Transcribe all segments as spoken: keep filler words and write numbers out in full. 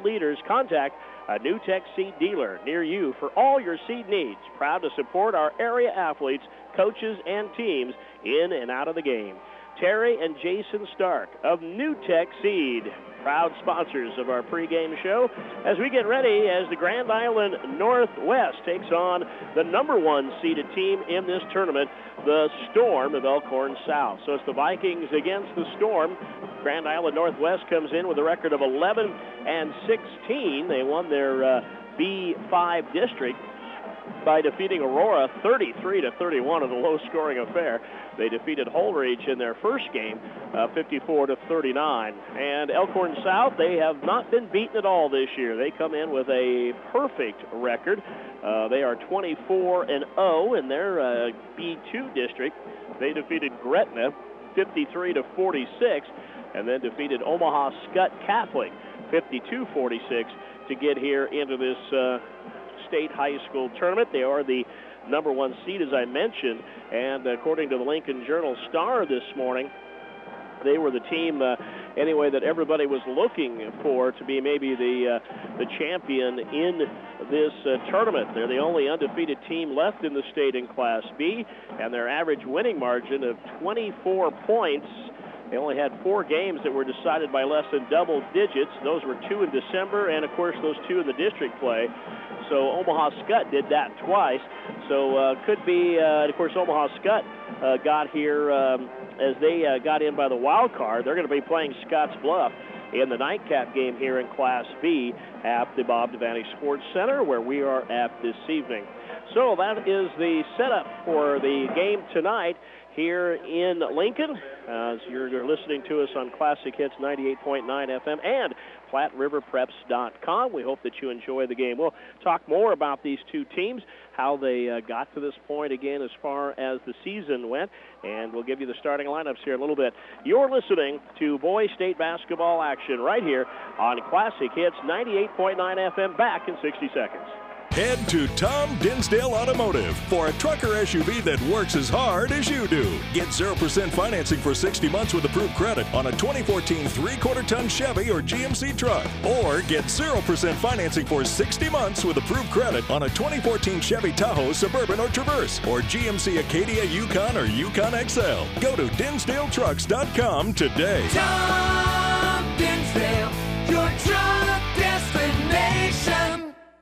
leaders. Contact a NewTek seed dealer near you for all your seed needs. Proud to support our area athletes, coaches, and teams in and out of the game. Terry and Jason Stark of NewTek Seed, proud sponsors of our pregame show as we get ready as the Grand Island Northwest takes on the number one seeded team in this tournament, the Storm of Elkhorn South. So it's the Vikings against the Storm. Grand Island Northwest comes in with a record of eleven and sixteen. They won their uh, B five district by defeating Aurora thirty-three to thirty-one in a low-scoring affair. They defeated Holdridge in their first game, uh, fifty-four to thirty-nine. And Elkhorn South, they have not been beaten at all this year. They come in with a perfect record. Uh, they are twenty-four and oh in their uh, B two district. They defeated Gretna fifty-three to forty-six, and then defeated Omaha Skutt Catholic fifty-two forty-six to get here into this uh, state high school tournament. They are the number one seed, as I mentioned, and according to the Lincoln Journal-Star this morning, they were the team, uh, anyway, that everybody was looking for to be maybe the uh, the champion in this uh, tournament. They're the only undefeated team left in the state in Class B, and their average winning margin of twenty-four points. They only had four games that were decided by less than double digits. Those were two in December, and, of course, those two in the district play. So Omaha Skutt did that twice. So uh, could be, uh, and of course, Omaha Skutt uh, got here um, as they uh, got in by the wild card. They're going to be playing Scotts Bluff in the nightcap game here in Class B at the Bob Devaney Sports Center, where we are at this evening. So that is the setup for the game tonight here in Lincoln, as you're, you're listening to us on Classic Hits ninety-eight point nine F M and Platte River Preps dot com. We hope that you enjoy the game. We'll talk more about these two teams, how they uh, got to this point again as far as the season went, and we'll give you the starting lineups here in a little bit. You're listening to Boys State basketball action right here on Classic Hits ninety-eight point nine F M. Back in sixty seconds. Head to Tom Dinsdale Automotive for a truck or S U V that works as hard as you do. Get zero percent financing for sixty months with approved credit on a twenty fourteen three-quarter ton Chevy or G M C truck. Or get zero percent financing for sixty months with approved credit on a twenty fourteen Chevy Tahoe, Suburban, or Traverse, or G M C Acadia, Yukon, or Yukon X L. Go to Dinsdale Trucks dot com today. Tom Dinsdale, your truck destination.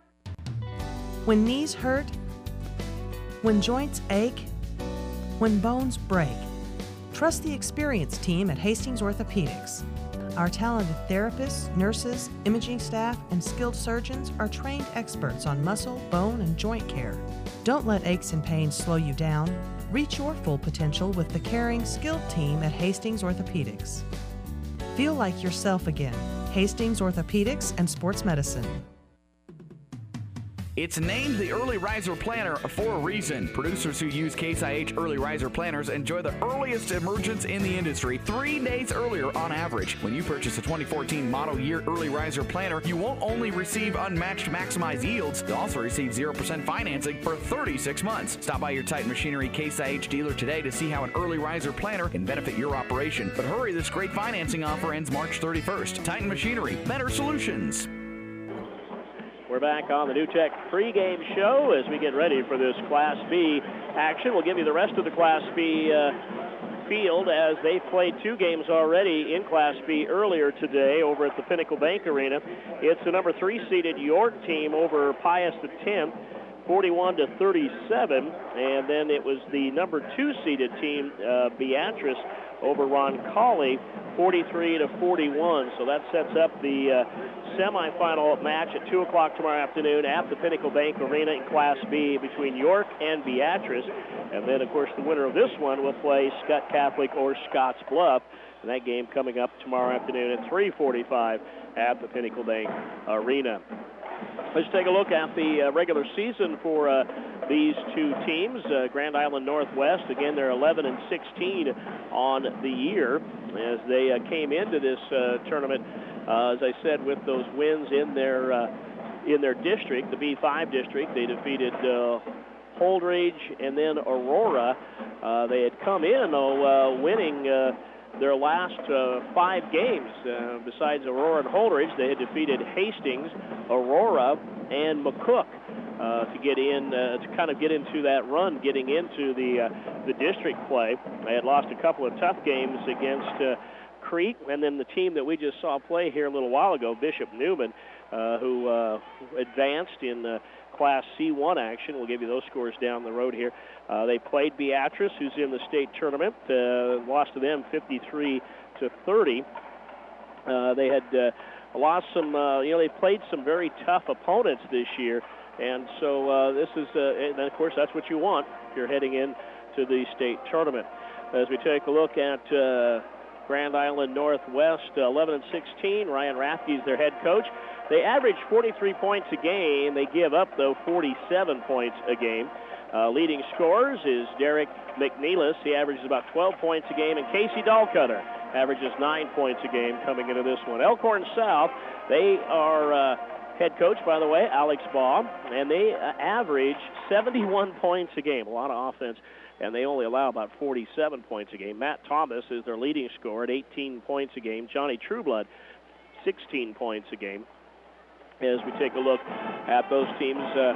When knees hurt, when joints ache, when bones break, trust the experienced team at Hastings Orthopedics. Our talented therapists, nurses, imaging staff, and skilled surgeons are trained experts on muscle, bone, and joint care. Don't let aches and pains slow you down. Reach your full potential with the caring, skilled team at Hastings Orthopedics. Feel like yourself again. Hastings Orthopedics and Sports Medicine. It's named the Early Riser Planner for a reason. Producers who use Case I H Early Riser Planners enjoy the earliest emergence in the industry, three days earlier on average. When you purchase a twenty fourteen model year Early Riser Planner, you won't only receive unmatched maximized yields, you'll also receive zero percent financing for thirty-six months. Stop by your Titan Machinery Case I H dealer today to see how an Early Riser Planner can benefit your operation. But hurry, this great financing offer ends March thirty-first. Titan Machinery, better solutions. We're back on the NewTek pregame show as we get ready for this Class B action. We'll give you the rest of the Class B uh, field as they've played two games already in Class B earlier today over at the Pinnacle Bank Arena. It's the number three seeded York team over Pius X, forty-one to thirty-seven, and then it was the number two seeded team, uh, Beatrice, over Roncalli, forty-three to forty-one. So that sets up the uh, semifinal match at two o'clock tomorrow afternoon at the Pinnacle Bank Arena in Class B between York and Beatrice. And then, of course, the winner of this one will play Skutt Catholic or Scotts Bluff. And that game coming up tomorrow afternoon at three forty-five at the Pinnacle Bank Arena. Let's take a look at the uh, regular season for uh, these two teams. Uh, Grand Island Northwest, again, they're eleven and sixteen on the year as they uh, came into this uh, tournament, uh, as I said, with those wins in their uh, in their district, the B five district. They defeated uh, Holdridge and then Aurora. Uh, they had come in, though, uh, winning uh, their last uh, five games. Uh, besides Aurora and Holdridge, they had defeated Hastings, Aurora, and McCook uh, to get in, uh, to kind of get into that run, getting into the uh, the district play. They had lost a couple of tough games against uh, Crete, and then the team that we just saw play here a little while ago, Bishop Neumann, uh, who uh, advanced in uh, Class C one action. We'll give you those scores down the road here. Uh, they played Beatrice, who's in the state tournament, uh, lost to them fifty-three to thirty. Uh, they had uh, lost some, uh, you know, they played some very tough opponents this year, and so uh, this is, uh, and of course, that's what you want if you're heading in to the state tournament. As we take a look at uh, Grand Island Northwest, uh, eleven and sixteen. Ryan Rathke is their head coach. They average forty-three points a game. They give up, though, forty-seven points a game. Uh, leading scorers is Derek McNeilis. He averages about twelve points a game. And Casey Dahlcutter averages nine points a game coming into this one. Elkhorn South, they are uh, head coach, by the way, Alex Baugh, and they uh, average seventy-one points a game. A lot of offense, and they only allow about forty-seven points a game. Matt Thomas is their leading scorer at eighteen points a game. Johnny Trueblood, sixteen points a game. As we take a look at those teams, uh,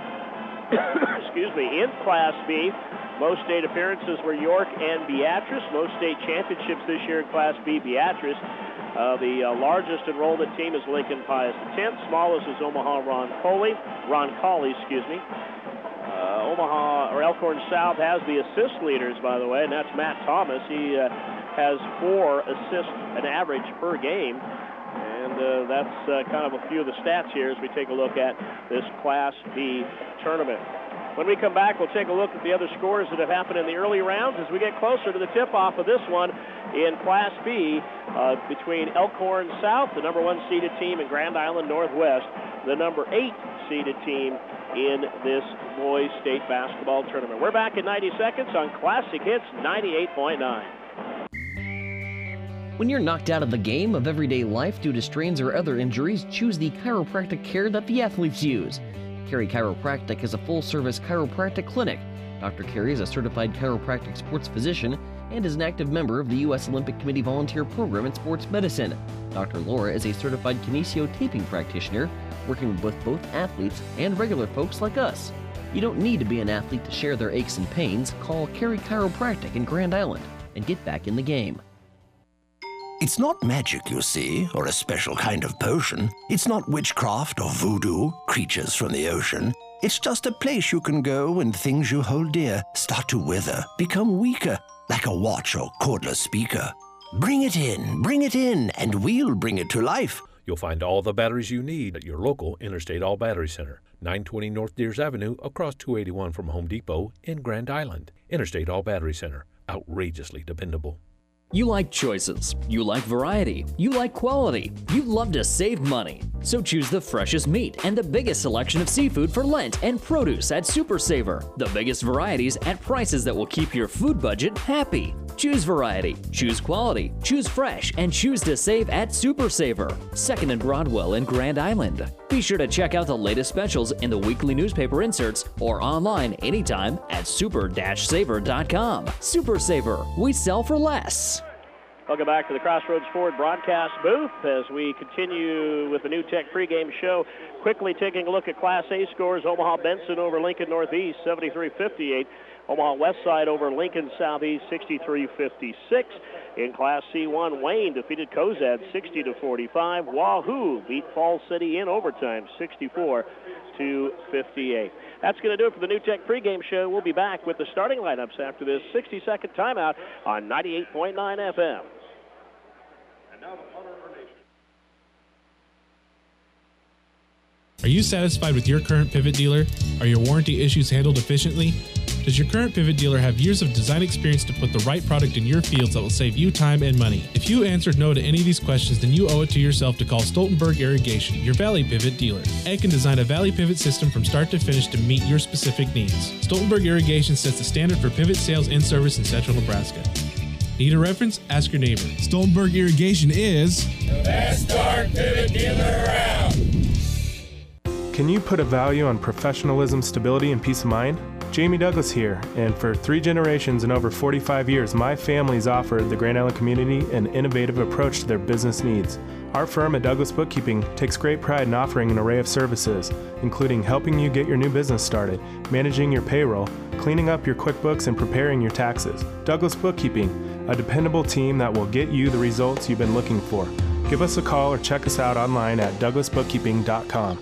excuse me, in Class B, most state appearances were York and Beatrice. Most state championships this year in Class B, Beatrice. Uh, the uh, largest enrollment team is Lincoln Pius X. Smallest is Omaha Ron Coley. Ron Coley, excuse me. Uh, Omaha or Elkhorn South has the assist leaders, by the way, and that's Matt Thomas. He uh, has four assists an average per game. And uh, that's uh, kind of a few of the stats here as we take a look at this Class B tournament. When we come back, we'll take a look at the other scores that have happened in the early rounds as we get closer to the tip-off of this one in Class B uh, between Elkhorn South, the number one seeded team, and Grand Island Northwest, the number eight seeded team in this boys state basketball tournament. We're back in ninety seconds on Classic Hits ninety-eight point nine. When you're knocked out of the game of everyday life due to strains or other injuries, choose the chiropractic care that the athletes use. Carey Chiropractic is a full-service chiropractic clinic. Doctor Carey is a certified chiropractic sports physician and is an active member of the U S Olympic Committee volunteer program in sports medicine. Doctor Laura is a certified kinesiotaping practitioner, working with both athletes and regular folks like us. You don't need to be an athlete to share their aches and pains. Call Carey Chiropractic in Grand Island and get back in the game. It's not magic, you see, or a special kind of potion. It's not witchcraft or voodoo, creatures from the ocean. It's just a place you can go when things you hold dear start to wither, become weaker, like a watch or cordless speaker. Bring it in, bring it in, and we'll bring it to life. You'll find all the batteries you need at your local Interstate All Battery Center, nine twenty North Deers Avenue, across two eighty-one from Home Depot in Grand Island. Interstate All Battery Center, outrageously dependable. You like choices, you like variety, you like quality, you love to save money. So choose the freshest meat and the biggest selection of seafood for Lent and produce at Super Saver. The biggest varieties at prices that will keep your food budget happy. Choose variety, choose quality, choose fresh, and choose to save at Super Saver, second and Broadwell in Grand Island. Be sure to check out the latest specials in the weekly newspaper inserts or online anytime at super dash saver dot com. Super Saver, we sell for less. Welcome back to the Crossroads Ford broadcast booth as we continue with the New Tech pregame show. Quickly taking a look at Class A scores. Omaha Benson over Lincoln Northeast, seventy-three fifty-eight. Omaha Westside over Lincoln Southeast, sixty-three fifty-six. In Class C one, Wayne defeated Cozad, sixty to forty-five. Wahoo beat Falls City in overtime, sixty-four to fifty-eight. That's going to do it for the New Tech pregame show. We'll be back with the starting lineups after this sixty-second timeout on ninety-eight point nine F M. Are you satisfied with your current Pivot dealer? Are your warranty issues handled efficiently? Does your current Pivot dealer have years of design experience to put the right product in your fields that will save you time and money? If you answered no to any of these questions, then you owe it to yourself to call Stoltenberg Irrigation, your Valley Pivot dealer. Ed can design a Valley Pivot system from start to finish to meet your specific needs. Stoltenberg Irrigation sets the standard for pivot sales and service in central Nebraska. Need a reference? Ask your neighbor. Stoltenberg Irrigation is the best dark pivot dealer around. Can you put a value on professionalism, stability, and peace of mind? Jamie Douglas here, and for three generations and over forty-five years, my family's offered the Grand Island community an innovative approach to their business needs. Our firm at Douglas Bookkeeping takes great pride in offering an array of services, including helping you get your new business started, managing your payroll, cleaning up your QuickBooks, and preparing your taxes. Douglas Bookkeeping, a dependable team that will get you the results you've been looking for. Give us a call or check us out online at douglas bookkeeping dot com.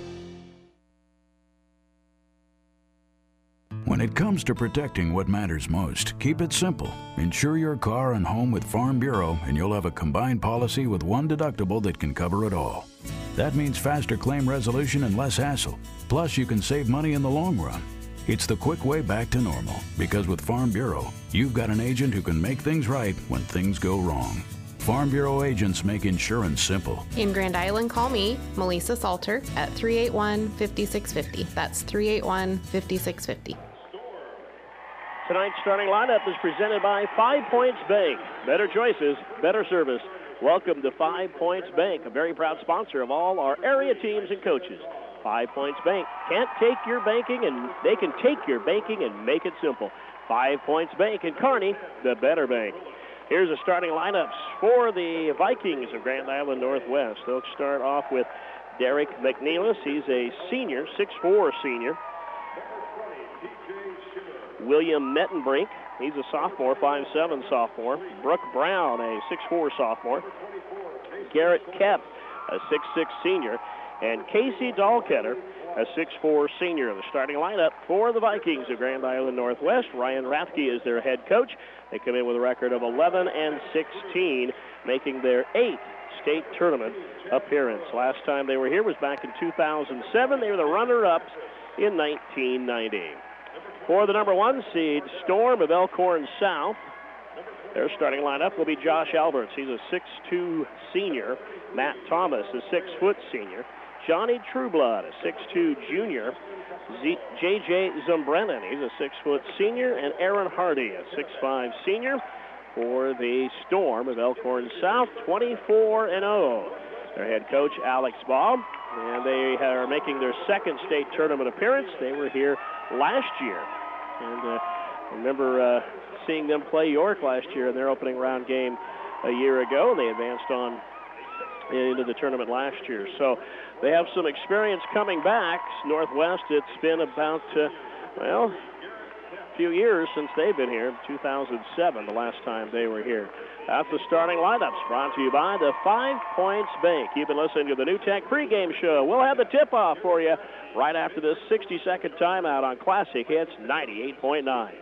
When it comes to protecting what matters most, keep it simple. Insure your car and home with Farm Bureau and you'll have a combined policy with one deductible that can cover it all. That means faster claim resolution and less hassle. Plus, you can save money in the long run. It's the quick way back to normal, because with Farm Bureau, you've got an agent who can make things right when things go wrong. Farm Bureau agents make insurance simple. In Grand Island, call me, Melissa Salter, at three eight one, five six five zero. That's three eight one, five six five zero. Tonight's starting lineup is presented by Five Points Bank. Better choices, better service. Welcome to Five Points Bank, a very proud sponsor of all our area teams and coaches. Five Points Bank can't take your banking, and they can take your banking and make it simple. Five Points Bank in Kearney, the better bank. Here's the starting lineups for the Vikings of Grand Island Northwest. They'll start off with Derek McNeilis. He's a senior, six foot four senior. William Mettenbrink, he's a sophomore, five foot seven sophomore. Brooke Brown, a six foot four sophomore. Garrett Kep, a six foot six senior. And Casey Dahlketter, a six foot four senior. The starting lineup for the Vikings of Grand Island Northwest. Ryan Rathke is their head coach. They come in with a record of eleven and sixteen, making their eighth state tournament appearance. Last time they were here was back in two thousand seven. They were the runner-ups in nineteen ninety. For the number one seed, Storm of Elkhorn South, their starting lineup will be Josh Alberts. He's a six foot two senior. Matt Thomas, a six foot senior. Johnny Trueblood, a six foot two junior. Z- J J Zumbrennan, he's a six foot senior. And Aaron Hardy, a six foot five senior. For the Storm of Elkhorn South, twenty-four and oh. Their head coach, Alex Baum, and they are making their second state tournament appearance. They were here last year. And uh, remember uh, seeing them play York last year in their opening round game a year ago. They advanced on into the tournament last year. So they have some experience coming back. Northwest, it's been about, uh, well, a few years since they've been here. two thousand seven, the last time they were here. That's the starting lineups brought to you by the Five Points Bank. You've been listening to the New Tech pregame show. We'll have the tip-off for you right after this sixty-second timeout on Classic Hits ninety-eight point nine.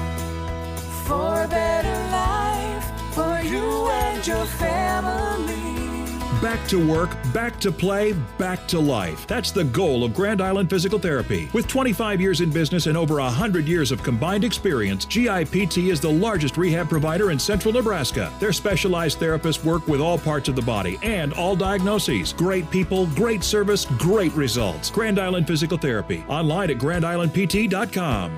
For a better life, for you and your family. Back to work, back to play, back to life. That's the goal of Grand Island Physical Therapy. With twenty-five years in business and over one hundred years of combined experience, G I P T is the largest rehab provider in central Nebraska. Their specialized therapists work with all parts of the body and all diagnoses. Great people, great service, great results. Grand Island Physical Therapy. Online at grand island p t dot com.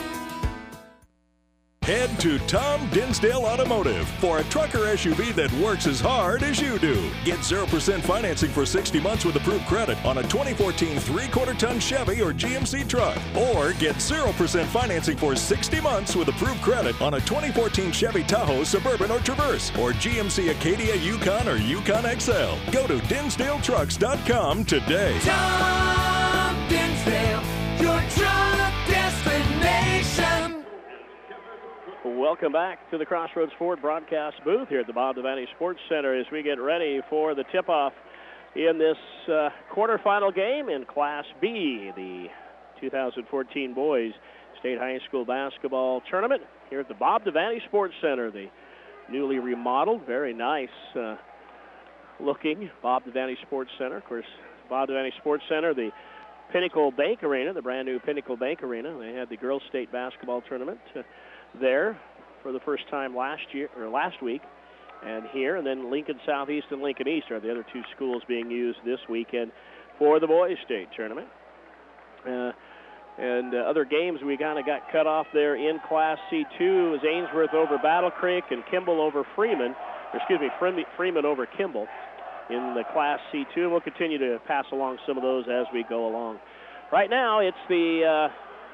Head to Tom Dinsdale Automotive for a trucker S U V that works as hard as you do. Get zero percent financing for sixty months with approved credit on a twenty fourteen three-quarter ton Chevy or G M C truck. Or get zero percent financing for sixty months with approved credit on a twenty fourteen Chevy Tahoe, Suburban, or Traverse, or G M C Acadia, Yukon, or Yukon X L. Go to dinsdale trucks dot com today. Tom Dinsdale, your truck destination. Welcome back to the Crossroads Ford broadcast booth here at the Bob Devaney Sports Center as we get ready for the tip-off in this uh, quarterfinal game in Class B, the two thousand fourteen Boys State High School Basketball Tournament here at the Bob Devaney Sports Center, the newly remodeled, very nice uh, looking Bob Devaney Sports Center. Of course, Bob Devaney Sports Center, the Pinnacle Bank Arena, the brand new Pinnacle Bank Arena. They had the Girls State Basketball Tournament uh, there for the first time last year or last week, and here, and then Lincoln Southeast and Lincoln East are the other two schools being used this weekend for the Boys State Tournament. Uh, and uh, other games we kind of got cut off there in Class C two was Ainsworth over Battle Creek and Kimball over Freeman, or excuse me, Freeman over Kimball in the Class C two. We'll continue to pass along some of those as we go along. Right now, it's the uh,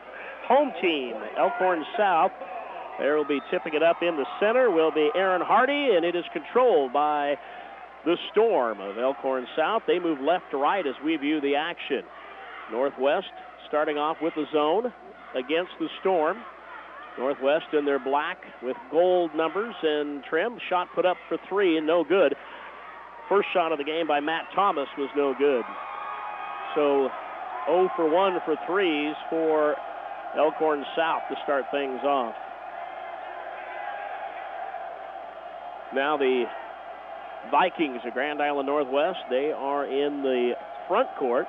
home team, Elkhorn South. There will be tipping it up in the center will be Aaron Hardy, and it is controlled by the Storm of Elkhorn South. They move left to right as we view the action. Northwest starting off with the zone against the Storm. Northwest in their black with gold numbers and trim. Shot put up for three and no good. First shot of the game by Matt Thomas was no good. So oh for one for threes for Elkhorn South to start things off. Now the Vikings of Grand Island Northwest, they are in the front court.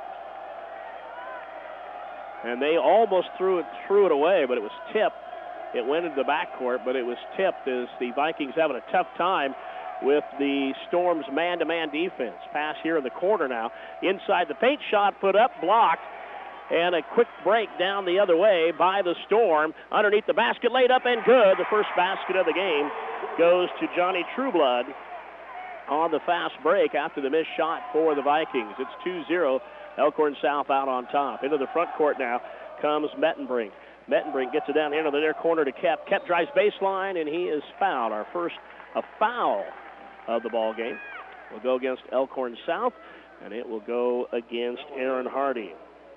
And they almost threw it, threw it away, but it was tipped. It went into the backcourt, but it was tipped as the Vikings having a tough time with the Storm's man-to-man defense. Pass here in the corner now. Inside the paint, shot put up, blocked. And a quick break down the other way by the Storm. Underneath the basket, laid up and good. The first basket of the game goes to Johnny Trueblood on the fast break after the missed shot for the Vikings. It's two zero. Elkhorn South out on top. Into the front court now comes Mettenbrink. Mettenbrink gets it down here to the near corner to Kep. Kep drives baseline, and he is fouled. Our first a foul of the ball game will go against Elkhorn South, and it will go against Aaron Hardy.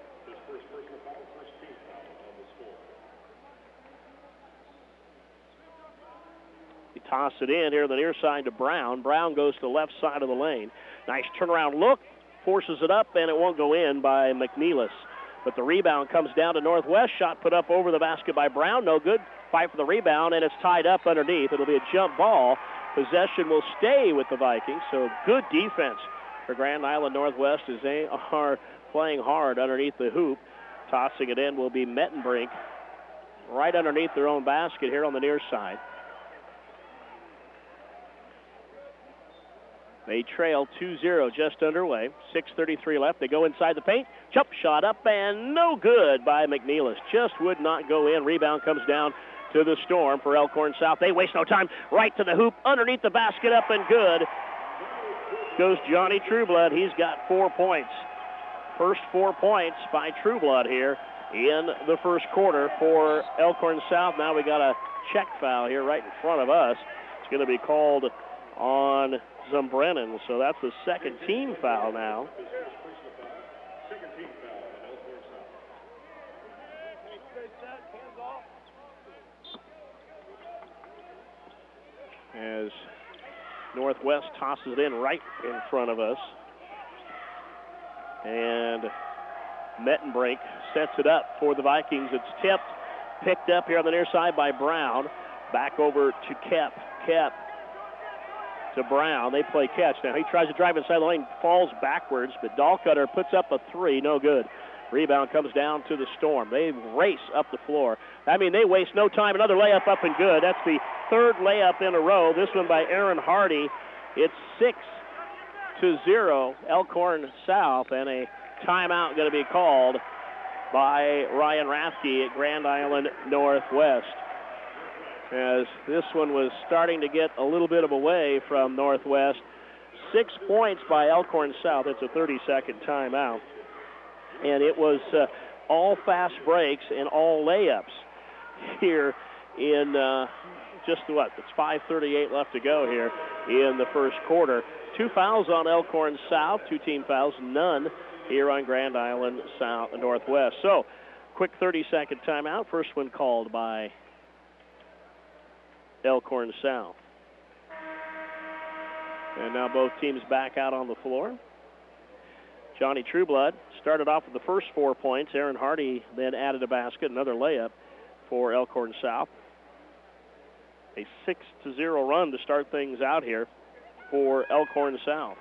He tosses it in here to the near side to Brown. Brown goes to the left side of the lane. Nice turnaround look, forces it up, and it won't go in by McNeilis. But the rebound comes down to Northwest. Shot put up over the basket by Brown. No good. Fight for the rebound, and it's tied up underneath. It'll be a jump ball. Possession will stay with the Vikings. So good defense for Grand Island Northwest as they are playing hard underneath the hoop. Tossing it in will be Mettenbrink right underneath their own basket here on the near side. They trail two zero, just underway. six thirty-three left. They go inside the paint. Jump shot up and no good by McNeilis. Just would not go in. Rebound comes down to the Storm for Elkhorn South. They waste no time. Right to the hoop. Underneath the basket, up and good. Goes Johnny Trueblood. He's got four points. First four points by Trueblood here in the first quarter for Elkhorn South. Now we got a check foul here right in front of us. It's going to be called on Zumbrennan, so that's the second team foul now. As Northwest tosses it in right in front of us. And Mettenbrink sets it up for the Vikings. It's tipped, picked up here on the near side by Brown. Back over to Kep. Kep to Brown. They play catch now. He tries to drive inside the lane, falls backwards, but Dahlcutter puts up a three, no good. Rebound comes down to the Storm. They race up the floor. I mean, they waste no time. Another layup up and good. That's the third layup in a row. This one by Aaron Hardy. It's six to zero, Elkhorn South, and a timeout going to be called by Ryan Rathke at Grand Island Northwest. As this one was starting to get a little bit of a way from Northwest. Six points by Elkhorn South. It's a thirty-second timeout. And it was uh, all fast breaks and all layups here in uh, just what? It's five thirty-eight left to go here in the first quarter. Two fouls on Elkhorn South, two team fouls, none here on Grand Island South Northwest. So, quick thirty-second timeout. First one called by Elkhorn South. And now both teams back out on the floor. Johnny Trueblood started off with the first four points. Aaron Hardy then added a basket, another layup for Elkhorn South. A six to zero run to start things out here for Elkhorn South.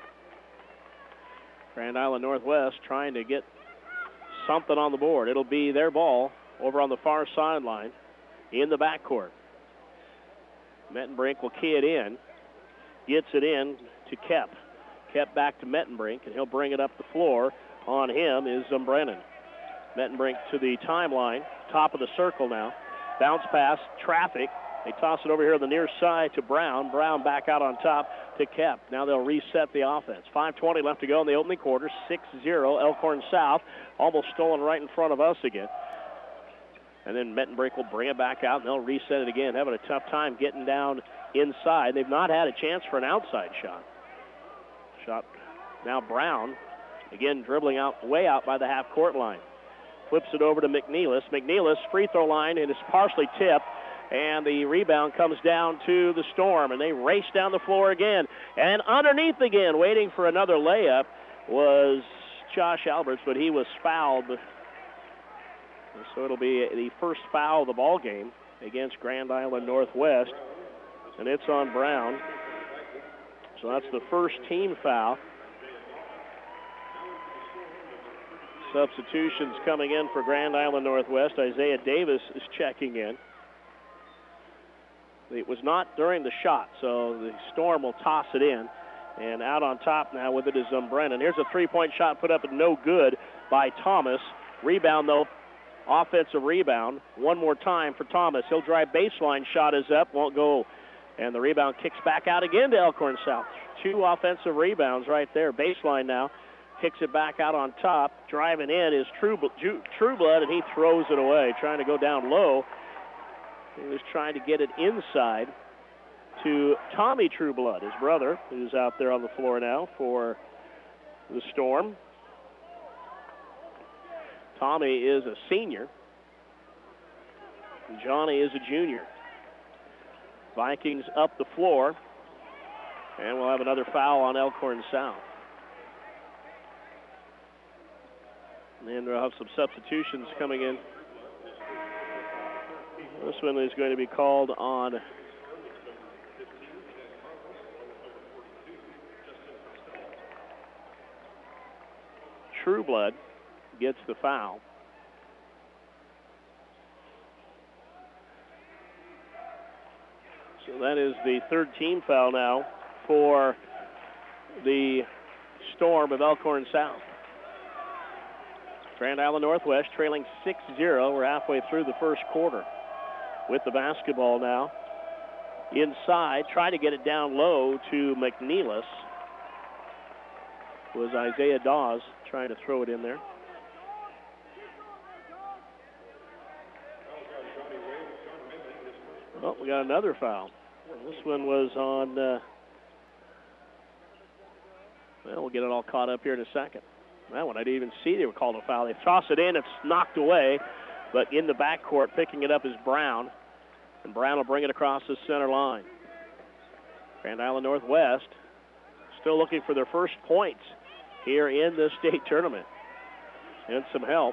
Grand Island Northwest trying to get something on the board. It'll be their ball over on the far sideline in the backcourt. Mettenbrink will key it in. Gets it in to Kep. Kep back to Mettenbrink, and he'll bring it up the floor. On him is Zumbrennan. Mettenbrink to the timeline, top of the circle now. Bounce pass, traffic. They toss it over here on the near side to Brown. Brown back out on top to Kep. Now they'll reset the offense. five twenty left to go in the opening quarter. six zero Elkhorn South. Almost stolen right in front of us again. And then Mettenbrink will bring it back out, and they'll reset it again. Having a tough time getting down inside. They've not had a chance for an outside shot. Shot now Brown, again dribbling out, way out by the half-court line. Flips it over to McNeilus. McNeilus, free throw line, and it's partially tipped. And the rebound comes down to the Storm, and they race down the floor again. And underneath again, waiting for another layup, was Josh Alberts, but he was fouled. So it'll be the first foul of the ball game against Grand Island Northwest, and it's on Brown. So that's the first team foul. Substitutions coming in for Grand Island Northwest. Isaiah Davis is checking in. It was not during the shot, so the Storm will toss it in. And out on top now with it is Zumbrennan. Here's a three-point shot put up and no good by Thomas. Rebound, though, offensive rebound. One more time for Thomas. He'll drive baseline. Shot is up, won't go. And the rebound kicks back out again to Elkhorn South. Two offensive rebounds right there. Baseline now. Kicks it back out on top. Driving in is Trueblood, and he throws it away, trying to go down low. He was trying to get it inside to Tommy Trueblood, his brother, who's out there on the floor now for the Storm. Tommy is a senior. And Johnny is a junior. Vikings up the floor. And we'll have another foul on Elkhorn South. And we'll have some substitutions coming in. This one is going to be called on Trueblood. Gets the foul. So that is the third team foul now for the Storm of Elkhorn South. Grand Island Northwest trailing six zero. We're halfway through the first quarter with the basketball now. Inside, trying to get it down low to McNeilus. Was Isaiah Dawes trying to throw it in there. Oh, we got another foul. This one was on, uh, well, we'll get it all caught up here in a second. That one I didn't even see they were called a foul. They toss it in, it's knocked away, but in the backcourt, picking it up is Brown. And Brown will bring it across the center line. Grand Island Northwest still looking for their first points here in the state tournament. And some help.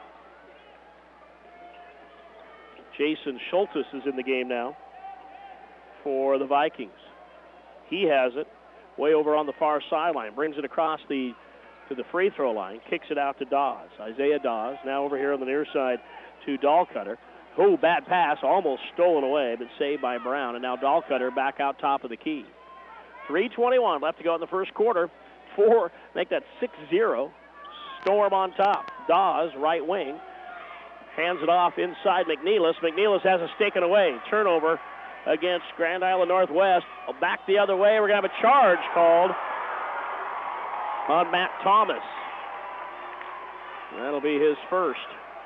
Jason Schultes is in the game now for the Vikings. He has it way over on the far sideline, brings it across the to the free throw line, kicks it out to Dawes. Isaiah Dawes now over here on the near side to Dahlcutter. Oh, bad pass, almost stolen away, but saved by Brown. And now Dahlcutter back out top of the key. three twenty-one left to go in the first quarter. Four, make that six zero. Storm on top. Dawes, right wing, hands it off inside McNeilus. McNeilus has it taken away. Turnover against Grand Island Northwest. Back the other way. We're going to have a charge called on Matt Thomas. That'll be his first.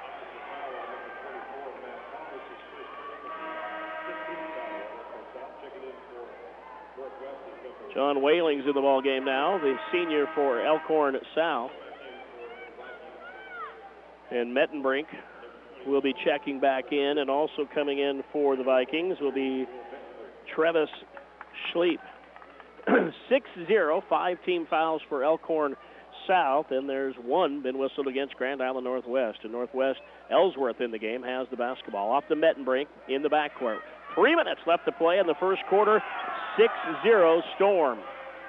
John Whaling's in the ball game now, the senior for Elkhorn South. And Mettenbrink will be checking back in, and also coming in for the Vikings will be Travis Schleep. six zero, five team fouls for Elkhorn South, and there's one been whistled against Grand Island Northwest. And Northwest, Ellsworth in the game, has the basketball. Off to Mettenbrink in the backcourt. Three minutes left to play in the first quarter. six zero Storm.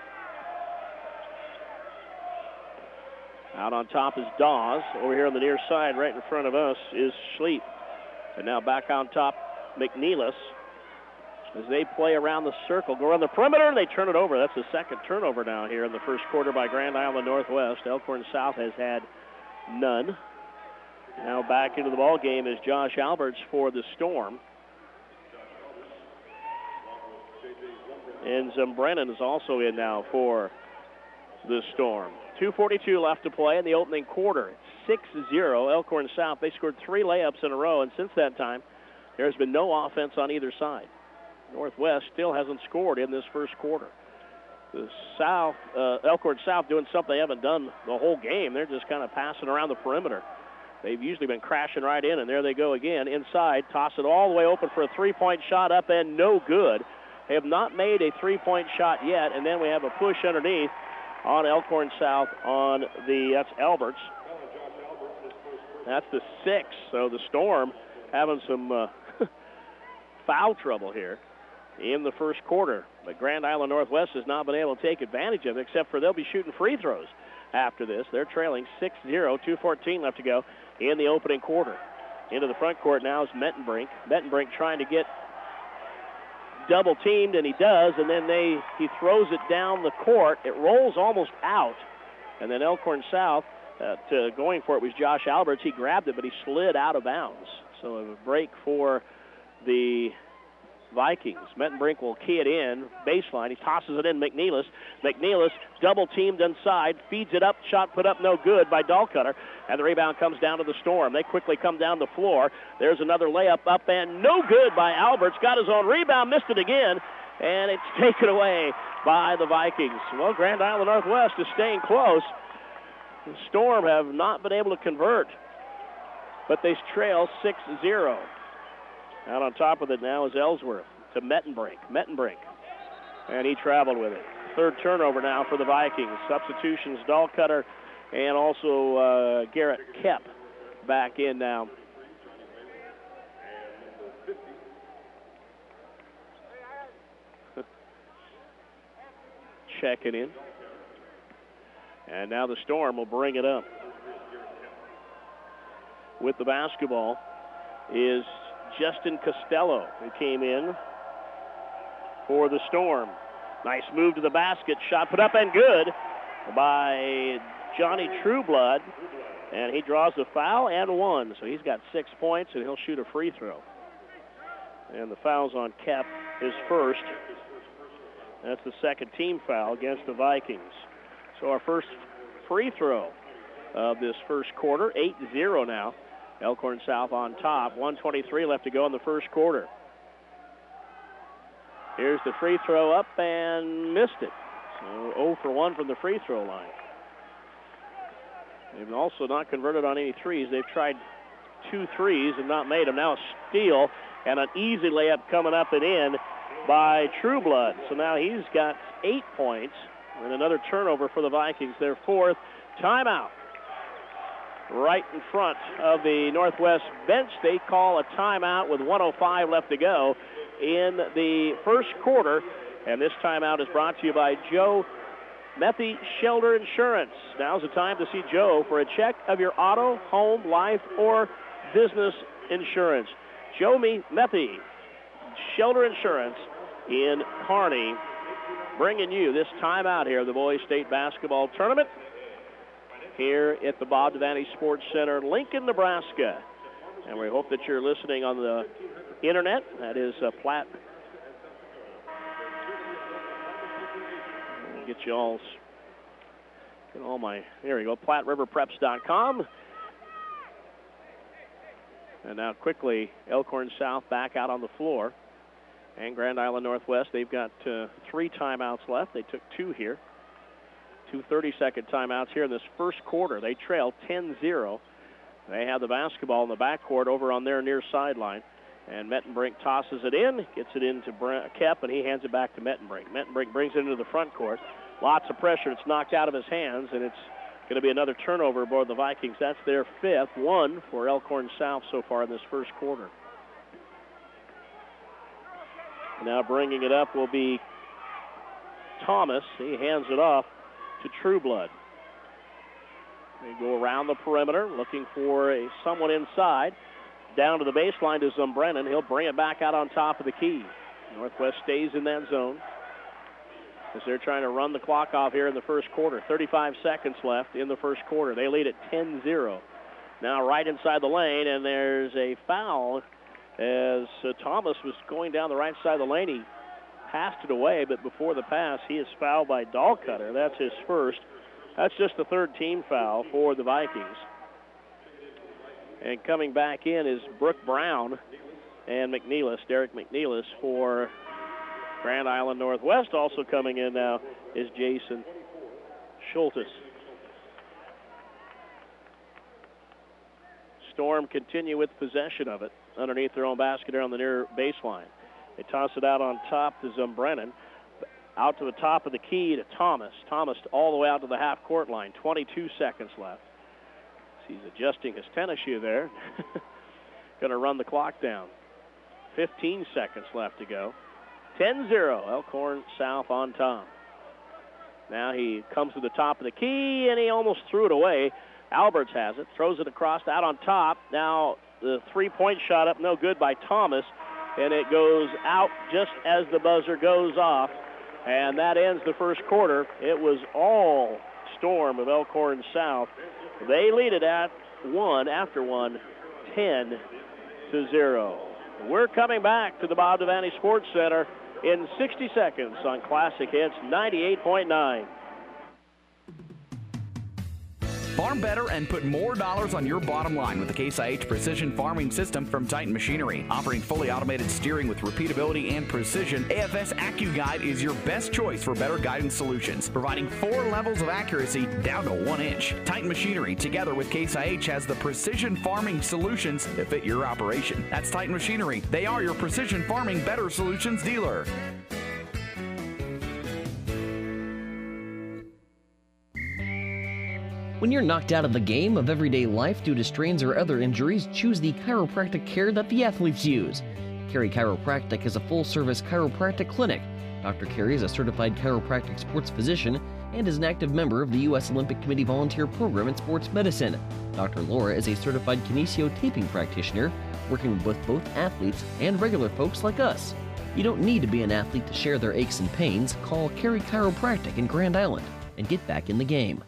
Out on top is Dawes. Over here on the near side, right in front of us, is Schleep. And now back on top, McNeilus. As they play around the circle, go around the perimeter, and they turn it over. That's the second turnover now here in the first quarter by Grand Island Northwest. Elkhorn South has had none. Now back into the ball game is Josh Alberts for the Storm. And Zumbrennan is also in now for the Storm. two forty-two left to play in the opening quarter. six zero. Elkhorn South, they scored three layups in a row, and since that time, there's been no offense on either side. Northwest still hasn't scored in this first quarter. The South, uh, Elkhorn South doing something they haven't done the whole game. They're just kind of passing around the perimeter. They've usually been crashing right in, and there they go again. Inside, toss it all the way open for a three-point shot up and no good. They have not made a three-point shot yet, and then we have a push underneath on Elkhorn South on the, that's Alberts. That's the sixth, so the Storm having some uh, foul trouble here in the first quarter. But Grand Island Northwest has not been able to take advantage of it, except for they'll be shooting free throws after this. They're trailing six zero, two fourteen left to go in the opening quarter. Into the front court now is Mettenbrink. Mettenbrink trying to get double teamed, and he does, and then they he throws it down the court. It rolls almost out, and then Elkhorn South uh, to going for it was Josh Alberts. He grabbed it, but he slid out of bounds. So a break for the Vikings. Mettenbrink will key it in, baseline. He tosses it in. McNeilus. McNeilus double teamed inside, feeds it up, shot put up no good by Dahlcutter, and the rebound comes down to the Storm. They quickly come down the floor. There's another layup up and no good by Alberts. Got his own rebound, missed it again, and it's taken away by the Vikings. Well, Grand Island Northwest is staying close. The Storm have not been able to convert, but they trail six zero. Out on top of it now is Ellsworth to Mettenbrink. Mettenbrink. And he traveled with it. Third turnover now for the Vikings. Substitutions, Dahlcutter and also uh, Garrett Kep back in now. Checking in. And now the Storm will bring it up. With the basketball is Justin Costello, who came in for the Storm. Nice move to the basket. Shot put up and good by Johnny Trueblood. And he draws a foul and one. So he's got six points, and he'll shoot a free throw. And the foul's on Kep, his first. That's the second team foul against the Vikings. So our first free throw of this first quarter, eight zero now. Elkhorn South on top. one twenty-three left to go in the first quarter. Here's the free throw up and missed it. So zero for one from the free throw line. They've also not converted on any threes. They've tried two threes and not made them. Now a steal and an easy layup coming up and in by Trueblood. So now he's got eight points and another turnover for the Vikings. Their fourth timeout. Right in front of the Northwest bench. They call a timeout with one oh five left to go in the first quarter. And this timeout is brought to you by Joe Methy Shelter Insurance. Now's the time to see Joe for a check of your auto, home, life, or business insurance. Joe Methy Shelter Insurance in Kearney, bringing you this timeout here of the Boys State Basketball Tournament here at the Bob Devaney Sports Center, Lincoln, Nebraska. And we hope that you're listening on the internet. That is uh, Platte. Get you all, get all my, here we go, Platte River Preps dot com. And now quickly, Elkhorn South back out on the floor. And Grand Island Northwest, they've got uh, three timeouts left. They took two here. Two thirty-second timeouts here in this first quarter. They trail ten zero. They have the basketball in the backcourt over on their near sideline. And Mettenbrink tosses it in, gets it into Kep, and he hands it back to Mettenbrink. Mettenbrink brings it into the front court. Lots of pressure. It's knocked out of his hands, and it's going to be another turnover aboard the Vikings. That's their fifth, one for Elkhorn South so far in this first quarter. Now bringing it up will be Thomas. He hands it off to Trueblood. They go around the perimeter looking for a someone inside. Down to the baseline to Zumbrennan. He'll bring it back out on top of the key. Northwest stays in that zone as they're trying to run the clock off here in the first quarter. thirty-five seconds left in the first quarter. They lead at ten zero. Now right inside the lane, and there's a foul as uh, Thomas was going down the right side of the lane. He passed it away, but before the pass, he is fouled by Dahlcutter. That's his first. That's just the third team foul for the Vikings. And coming back in is Brooke Brown and McNeilus, Derek McNeilus for Grand Island Northwest. Also coming in now is Jason Schultes. Storm continue with possession of it underneath their own basket here on the near baseline. They toss it out on top to Zumbrennan. Out to the top of the key to Thomas. Thomas all the way out to the half-court line. twenty-two seconds left. He's adjusting his tennis shoe there. Going to run the clock down. fifteen seconds left to go. ten zero, Elkhorn South on top. Now he comes to the top of the key, and he almost threw it away. Alberts has it, throws it across, out on top. Now the three-point shot up, no good by Thomas, and it goes out just as the buzzer goes off, and that ends the first quarter. It was all Storm of Elkhorn South. They lead it at one, after one, ten to zero. We're coming back to the Bob Devaney Sports Center in sixty seconds on Classic Hits ninety-eight point nine. Farm better and put more dollars on your bottom line with the Case I H Precision Farming System from Titan Machinery. Offering fully automated steering with repeatability and precision, A F S AccuGuide is your best choice for better guidance solutions, providing four levels of accuracy down to one inch. Titan Machinery, together with Case I H, has the precision farming solutions that fit your operation. That's Titan Machinery. They are your precision farming better solutions dealer. When you're knocked out of the game of everyday life due to strains or other injuries, choose the chiropractic care that the athletes use. Carey Chiropractic is a full-service chiropractic clinic. Doctor Carey is a certified chiropractic sports physician and is an active member of the U S Olympic Committee Volunteer Program in Sports Medicine. Doctor Laura is a certified kinesiotaping practitioner, working with both athletes and regular folks like us. You don't need to be an athlete to share their aches and pains. Call Carey Chiropractic in Grand Island and get back in the game.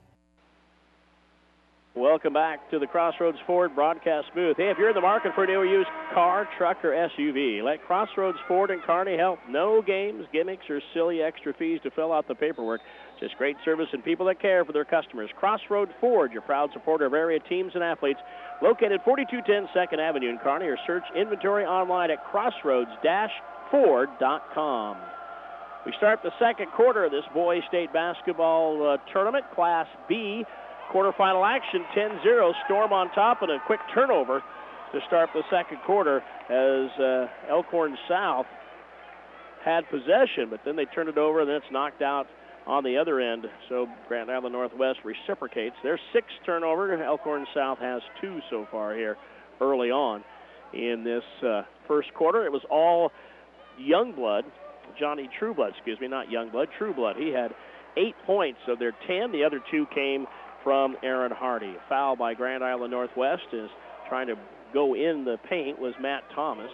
Welcome back to the Crossroads Ford broadcast booth. Hey, if you're in the market for a new or used car, truck, or S U V, let Crossroads Ford and Kearney help. No games, gimmicks, or silly extra fees to fill out the paperwork. Just great service and people that care for their customers. Crossroads Ford, your proud supporter of area teams and athletes, located forty-two ten second Avenue in Kearney, or search inventory online at crossroads dash ford dot com. We start the second quarter of this boys state basketball uh, tournament, Class B. Quarterfinal action, ten zero, Storm on top, and a quick turnover to start the second quarter as uh, Elkhorn South had possession, but then they turned it over, and then it's knocked out on the other end. So Grand Island Northwest reciprocates. Their sixth turnover. Elkhorn South has two so far here early on in this uh, first quarter. It was all Youngblood, Johnny Trueblood, excuse me, not Youngblood, Trueblood. He had eight points of their ten. The other two came from Aaron Hardy. A foul by Grand Island Northwest is trying to go in the paint was Matt Thomas.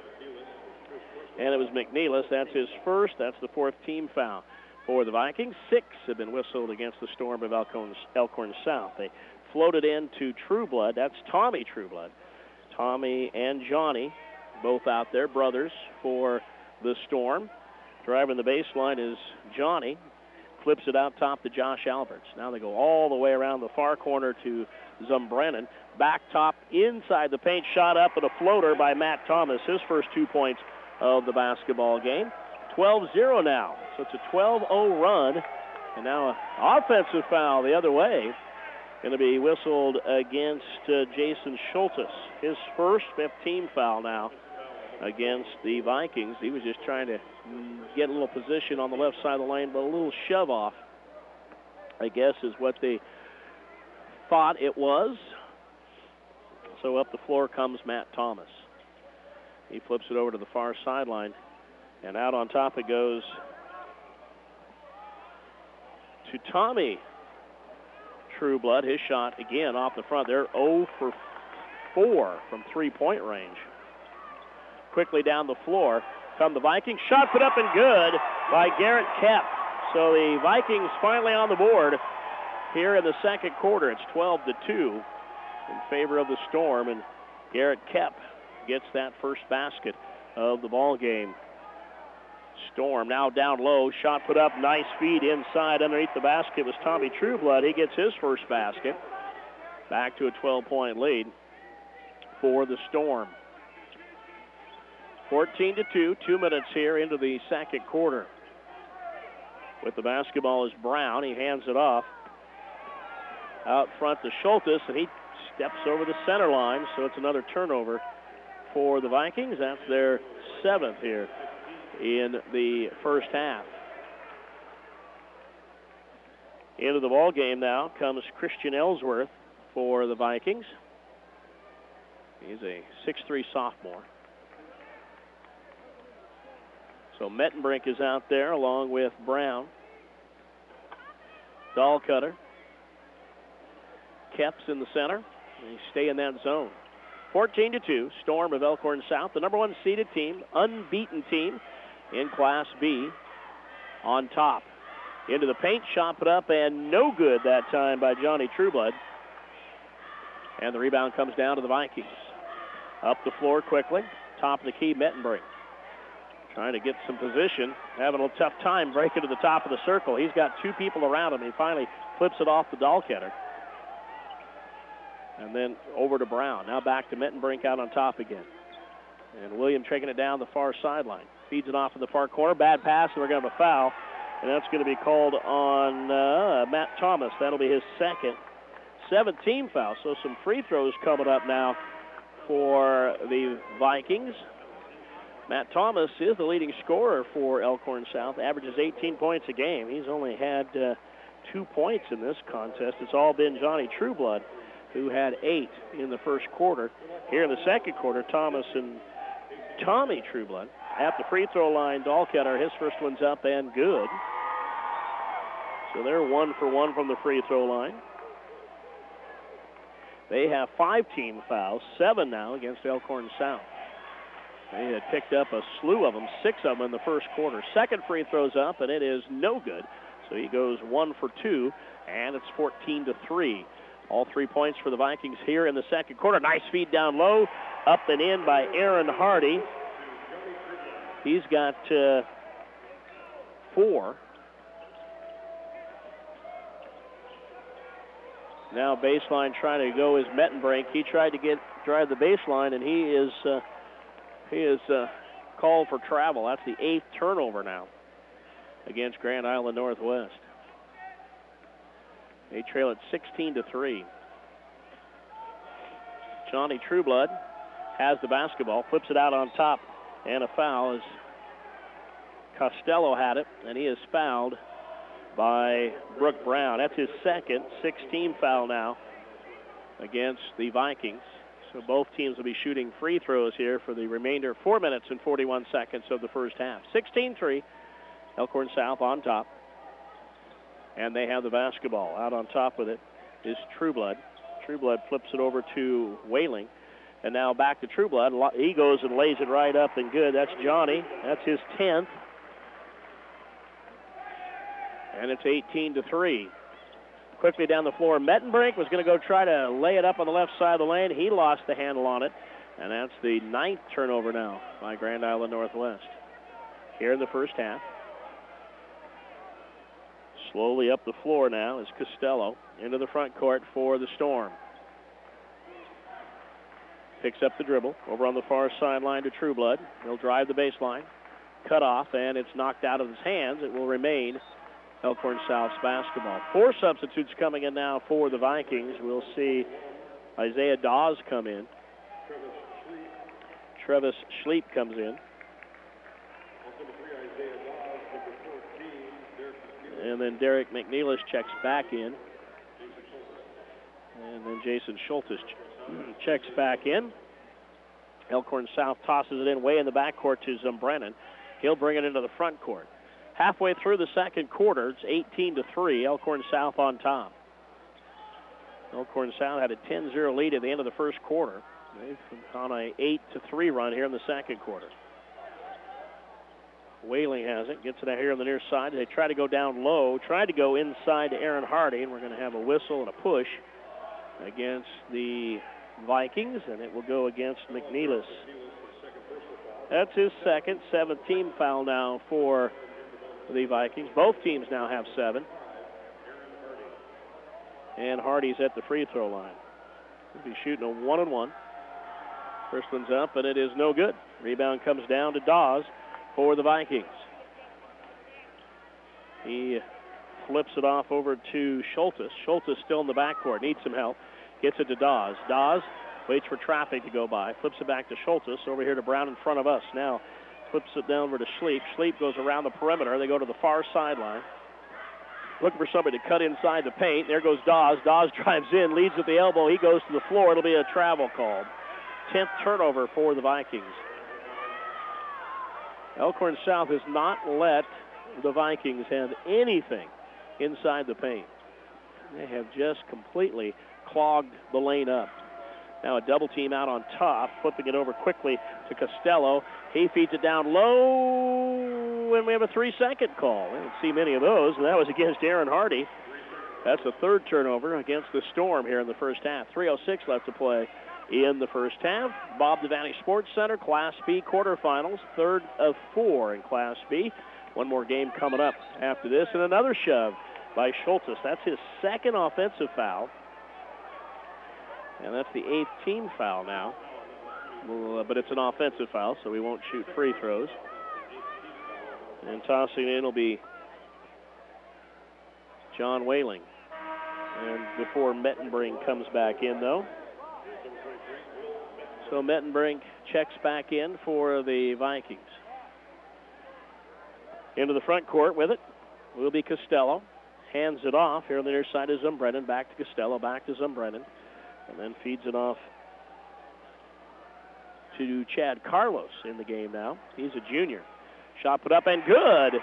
And it was McNeilus. That's his first. That's the fourth team foul for the Vikings. Six have been whistled against the Storm of Elkhorn, Elkhorn South. They floated into Trueblood. That's Tommy Trueblood. Tommy and Johnny, both out there, brothers for the Storm. Driving the baseline is Johnny. Flips it out top to Josh Alberts. Now they go all the way around the far corner to Zumbrennan. Back top inside the paint, shot up and a floater by Matt Thomas. His first two points of the basketball game. twelve zero now. So it's a twelve oh run. And now an offensive foul the other way. Going to be whistled against uh, Jason Schultes. His first fifth team foul now against the Vikings. He was just trying to get a little position on the left side of the lane, but a little shove off, I guess, is what they thought it was. So up the floor comes Matt Thomas. He flips it over to the far sideline, and out on top it goes to Tommy Trueblood. His shot again off the front. They're oh for four from three-point range. Quickly down the floor come the Vikings. Shot put up and good by Garrett Kep. So the Vikings finally on the board here in the second quarter. It's twelve to two in favor of the Storm, and Garrett Kep gets that first basket of the ball game. Storm now down low. Shot put up. Nice feed inside underneath the basket was Tommy Trueblood. He gets his first basket. Back to a twelve-point lead. for the Storm. fourteen to two, two minutes here into the second quarter. With the basketball is Brown. He hands it off out front to Schultes, and he steps over the center line, so it's another turnover for the Vikings. That's their seventh here in the first half. Into the ball game now comes Christian Ellsworth for the Vikings. He's a six three sophomore. So Mettenbrink is out there along with Brown. Dahlcutter. Kepps in the center. They stay in that zone. fourteen to two, Storm of Elkhorn South, the number one seeded team, unbeaten team in Class B, on top. Into the paint, shot put up, and no good that time by Johnny Trueblood. And the rebound comes down to the Vikings. Up the floor quickly, top of the key, Mettenbrink. Trying to get some position, having a tough time breaking to the top of the circle. He's got two people around him. He finally flips it off the Dahlcutter. And then over to Brown. Now back to Mettenbrink out on top again. And William taking it down the far sideline. Feeds it off in the far corner. Bad pass, and we're going to have a foul. And that's going to be called on uh, Matt Thomas. That'll be his second. Seventh team foul. So some free throws coming up now for the Vikings. Matt Thomas is the leading scorer for Elkhorn South. Averages eighteen points a game. He's only had uh, two points in this contest. It's all been Johnny Trueblood, who had eight in the first quarter. Here in the second quarter, Thomas and Tommy Trueblood at the free throw line. Dahlcutter, his first one's up and good. So they're one for one from the free throw line. They have five team fouls, seven now against Elkhorn South. They had picked up a slew of them, six of them in the first quarter. Second free throw's up, and it is no good. So he goes one for two, and it's fourteen to three. All three points for the Vikings here in the second quarter. Nice feed down low, up and in by Aaron Hardy. He's got uh, four. Now baseline trying to go is Mettenbrink. He tried to get drive the baseline, and he is uh, he is uh, called for travel. That's the eighth turnover now against Grand Island Northwest. They trail at sixteen to three. Johnny Trueblood has the basketball, flips it out on top, and a foul as Costello had it, and he is fouled by Brooke Brown. That's his second, sixth-team foul now against the Vikings. So both teams will be shooting free throws here for the remainder, four minutes and forty-one seconds of the first half. sixteen three, Elkhorn South on top. And they have the basketball. Out on top with it is Trueblood. Trueblood flips it over to Whaling. And now back to Trueblood. He goes and lays it right up and good. That's Johnny. That's his tenth. And it's eighteen to three. Quickly down the floor, Mettenbrink was going to go try to lay it up on the left side of the lane. He lost the handle on it. And that's the ninth turnover now by Grand Island Northwest. Here in the first half. Slowly up the floor now is Costello into the front court for the Storm. Picks up the dribble over on the far sideline to Trueblood. He'll drive the baseline. Cut off, and it's knocked out of his hands. It will remain Elkhorn South's basketball. Four substitutes coming in now for the Vikings. We'll see Isaiah Dawes come in. Travis Schleep comes in. And then Derek McNeilis checks back in. And then Jason Schultes ch- checks back in. Elkhorn South tosses it in way in the backcourt to Zumbrennan. He'll bring it into the front court. Halfway through the second quarter, it's eighteen to three. Elkhorn South on top. Elkhorn South had a ten zero lead at the end of the first quarter. They've on a eight to three run here in the second quarter. Whaling has it, gets it out here on the near side. They try to go down low, tried to go inside to Aaron Hardy, and we're going to have a whistle and a push against the Vikings, and it will go against McNeilis. That's his second, seventh team foul now for the Vikings. Both teams now have seven. And Hardy's at the free throw line. He'll be shooting a one and one. First one's up, and it is no good. Rebound comes down to Dawes for the Vikings. He flips it off over to Schultes. Schultes still in the backcourt, needs some help. Gets it to Dawes. Dawes waits for traffic to go by, flips it back to Schultes. Over here to Brown in front of us. Now flips it down over to Schleep. Schleep goes around the perimeter. They go to the far sideline. Looking for somebody to cut inside the paint. There goes Dawes. Dawes drives in, leads at the elbow. He goes to the floor. It'll be a travel called. tenth turnover for the Vikings. Elkhorn South has not let the Vikings have anything inside the paint. They have just completely clogged the lane up. Now a double team out on top, flipping it over quickly to Costello. He feeds it down low, and we have a three-second call. We didn't see many of those, and that was against Aaron Hardy. That's the third turnover against the Storm here in the first half. three oh six left to play in the first half. Bob Devaney Sports Center, Class B quarterfinals, third of four in Class B. One more game coming up after this, and another shove by Schultes. That's his second offensive foul. And that's the eighth team foul now. Well, uh, but it's an offensive foul, so we won't shoot free throws. And tossing in will be John Whaling. And before Mettenbrink comes back in, though. So Mettenbrink checks back in for the Vikings. Into the front court with it will be Costello. Hands it off here on the near side of Zumbrennan. Back to Costello, back to Zumbrennan. And then feeds it off to Chad Carlos in the game now. He's a junior. Shot put up and good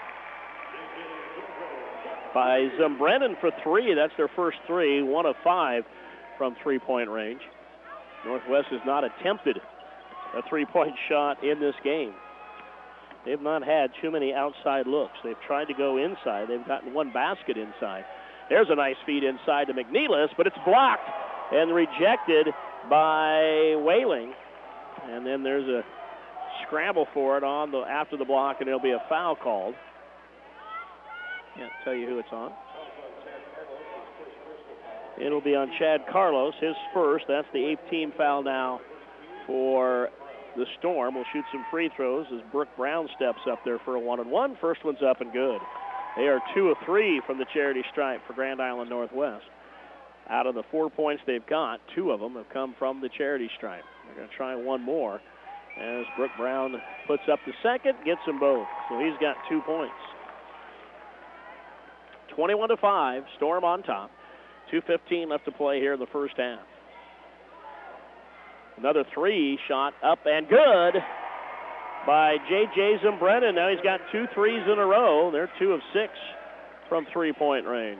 by Zumbrennan for three. That's their first three, one of five from three-point range. Northwest has not attempted a three-point shot in this game. They've not had too many outside looks. They've tried to go inside. They've gotten one basket inside. There's a nice feed inside to McNeilis, but it's blocked and rejected by Whaling. And then there's a scramble for it on the after the block, and it'll be a foul called. Can't tell you who it's on. It'll be on Chad Carlos, his first. That's the eighth team foul now for the Storm. Will shoot some free throws as Brooke Brown steps up there for a one-and-one. First one's up and good. They are two of three from the charity stripe for Grand Island Northwest. Out of the four points they've got, two of them have come from the charity stripe. They're going to try one more as Brooke Brown puts up the second, gets them both. So he's got two points. twenty-one to five, Storm on top. two fifteen left to play here in the first half. Another three shot up and good by J J Zumbrennan. Now he's got two threes in a row. They're two of six from three-point range.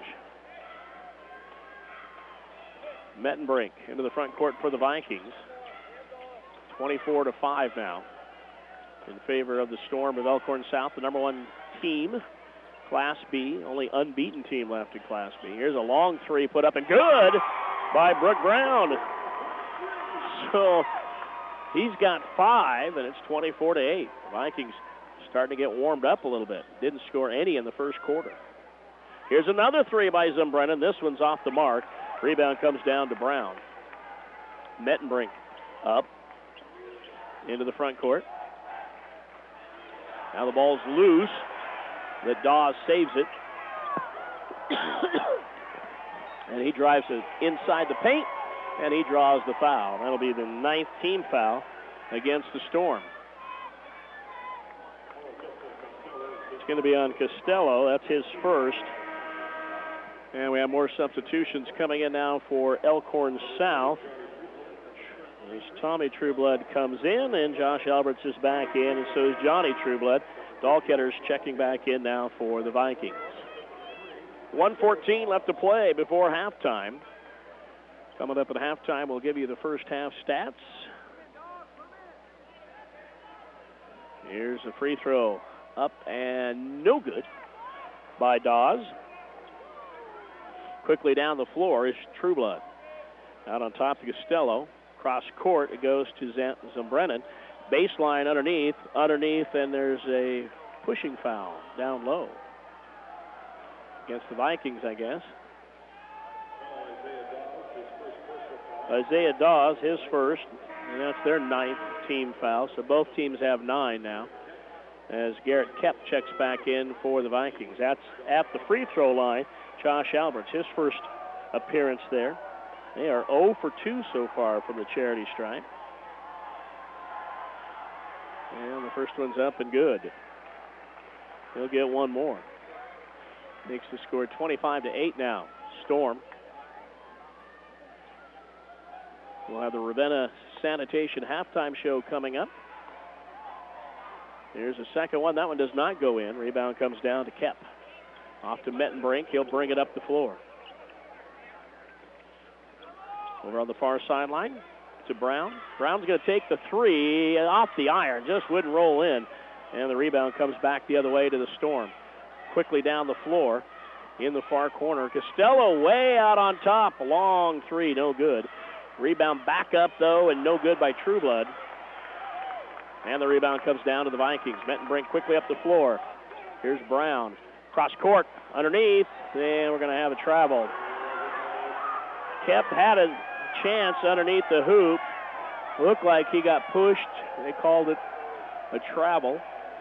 Mettenbrink into the front court for the Vikings. twenty-four to five now in favor of the Storm of Elkhorn South, the number one team, Class B, only unbeaten team left in Class B. Here's a long three put up and good by Brooke Brown. So he's got five, and it's twenty-four to eight. The Vikings starting to get warmed up a little bit. Didn't score any in the first quarter. Here's another three by Zumbrennan. This one's off the mark. Rebound comes down to Brown. Mettenbrink up into the front court. Now the ball's loose. That Dawes saves it. And he drives it inside the paint, and he draws the foul. That'll be the ninth team foul against the Storm. It's going to be on Costello. That's his first. And we have more substitutions coming in now for Elkhorn South. As Tommy Trueblood comes in, and Josh Alberts is back in, and so is Johnny Trueblood. Dahlketter's checking back in now for the Vikings. one fourteen left to play before halftime. Coming up at halftime, we'll give you the first half stats. Here's a free throw. Up and no good by Dawes. Quickly down the floor is Trueblood. Out on top to Costello. Cross court, it goes to Zumbrennan. Baseline underneath, underneath, and there's a pushing foul down low. Against the Vikings, I guess. Isaiah Dawes, his first, and that's their ninth team foul. So both teams have nine now, as Garrett Kep checks back in for the Vikings. That's at the free throw line. Josh Alberts, his first appearance there. They are zero for two so far from the charity stripe. And the first one's up and good. He'll get one more. Makes the score twenty-five to eight now. Storm. We'll have the Ravenna Sanitation halftime show coming up. Here's the second one. That one does not go in. Rebound comes down to Kep. Off to Mettenbrink. He'll bring it up the floor. Over on the far sideline to Brown. Brown's going to take the three off the iron. Just wouldn't roll in. And the rebound comes back the other way to the Storm. Quickly down the floor in the far corner. Costello way out on top. A long three, no good. Rebound back up, though, and no good by Trueblood. And the rebound comes down to the Vikings. Mettenbrink quickly up the floor. Here's Brown. Cross court, underneath, and we're going to have a travel. Kep had a chance underneath the hoop. Looked like he got pushed. They called it a travel.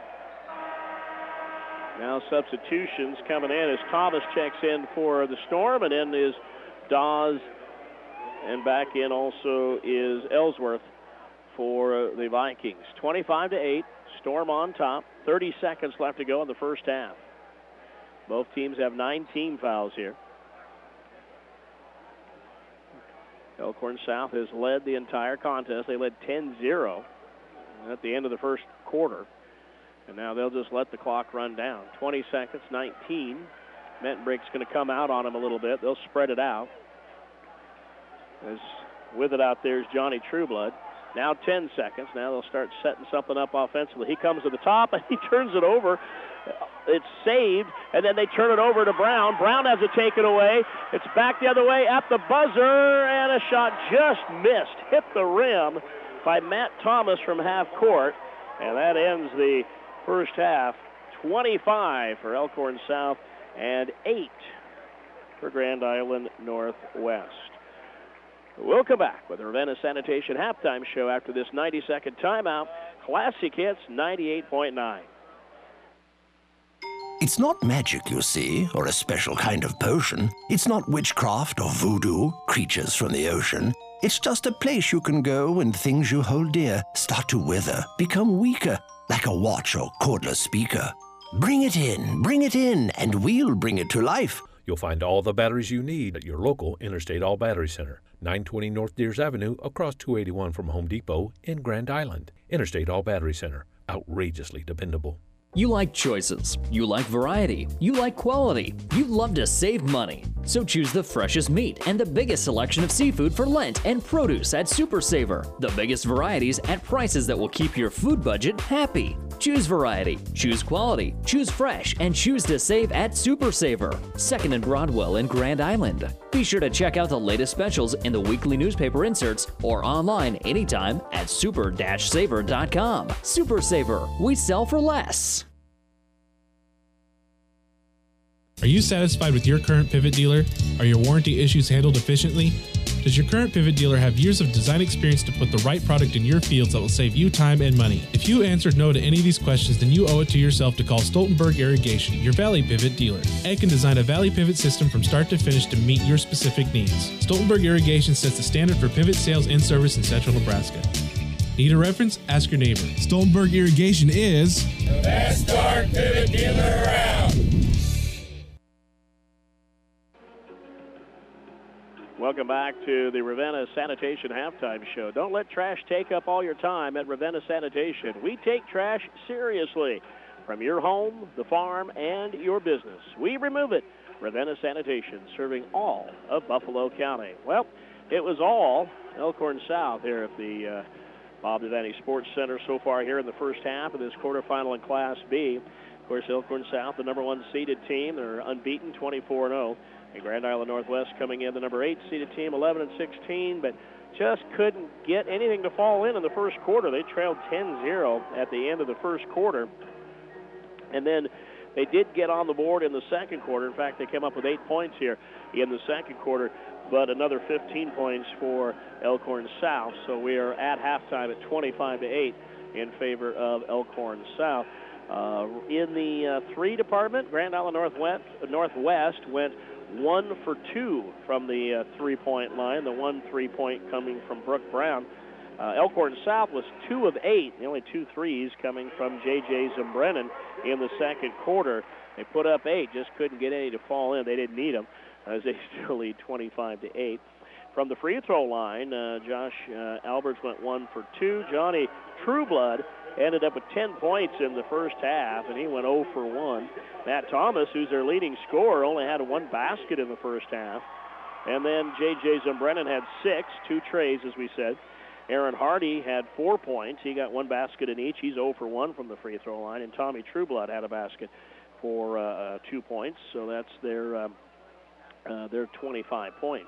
Now substitutions coming in as Thomas checks in for the Storm, and in is Dawes, and back in also is Ellsworth for the Vikings. twenty-five to eight, Storm on top. thirty seconds left to go in the first half. Both teams have nine team fouls here. Elkhorn South has led the entire contest. They led ten zero at the end of the first quarter. And now they'll just let the clock run down. twenty seconds, nineteen. Mettenbrink's going to come out on them a little bit. They'll spread it out. As with it out there is Johnny Trueblood. Now ten seconds. Now they'll start setting something up offensively. He comes to the top, and he turns it over. It's saved, and then they turn it over to Brown. Brown has it taken away. It's back the other way at the buzzer, and a shot just missed. Hit the rim by Matt Thomas from half court, and that ends the first half. twenty-five for Elkhorn South and eight for Grand Island Northwest. We'll come back with the Ravenna Sanitation halftime show after this ninety-second timeout. Classic Hits ninety-eight point nine. It's not magic, you see, or a special kind of potion. It's not witchcraft or voodoo, creatures from the ocean. It's just a place you can go when things you hold dear start to wither, become weaker, like a watch or cordless speaker. Bring it in, bring it in, and we'll bring it to life. You'll find all the batteries you need at your local Interstate All Battery Center, nine twenty North Deers Avenue, across two eighty-one from Home Depot in Grand Island. Interstate All Battery Center, outrageously dependable. You like choices, you like variety, you like quality, you love to save money. So choose the freshest meat and the biggest selection of seafood for Lent and produce at Super Saver. The biggest varieties at prices that will keep your food budget happy. Choose variety, choose quality, choose fresh, and choose to save at Super Saver. Second and Broadwell in Grand Island. Be sure to check out the latest specials in the weekly newspaper inserts or online anytime at super saver dot com. Super Saver, we sell for less. Are you satisfied with your current Pivot dealer? Are your warranty issues handled efficiently? Does your current Pivot dealer have years of design experience to put the right product in your fields that will save you time and money? If you answered no to any of these questions, then you owe it to yourself to call Stoltenberg Irrigation, your Valley Pivot dealer. Ed can design a Valley Pivot system from start to finish to meet your specific needs. Stoltenberg Irrigation sets the standard for pivot sales and service in central Nebraska. Need a reference? Ask your neighbor. Stoltenberg Irrigation is the best dark pivot dealer around. Welcome back to the Ravenna Sanitation halftime show. Don't let trash take up all your time at Ravenna Sanitation. We take trash seriously from your home, the farm, and your business. We remove it. Ravenna Sanitation, serving all of Buffalo County. Well, it was all Elkhorn South here at the uh, Bob Devaney Sports Center so far here in the first half of this quarterfinal in Class B. Of course, Elkhorn South, the number one seeded team. They're unbeaten, twenty-four and oh. And Grand Island Northwest coming in the number eight seeded team, eleven and sixteen, but just couldn't get anything to fall in in the first quarter. They trailed ten zero at the end of the first quarter. And then they did get on the board in the second quarter. In fact, they came up with eight points here in the second quarter. but another fifteen points for Elkhorn South. So we are at halftime at twenty-five to eight in favor of Elkhorn South. Uh, in the uh, three department, Grand Island Northwest, Northwest went one for two from the uh, three-point line, the one three-point coming from Brooke Brown. Uh, Elkhorn South was two of eight, the only two threes coming from J J Zembrennan in the second quarter. They put up eight, just couldn't get any to fall in. They didn't need them as they still lead twenty-five to eight. From the free throw line, uh, Josh uh, Alberts went one for two. Johnny Trueblood ended up with ten points in the first half, and he went zero for one. Matt Thomas, who's their leading scorer, only had one basket in the first half. And then J J Zembrennan had six, two trays, as we said. Aaron Hardy had four points. He got one basket in each. He's zero for one from the free throw line. And Tommy Trueblood had a basket for uh, two points. So that's their, um, uh, their twenty-five points.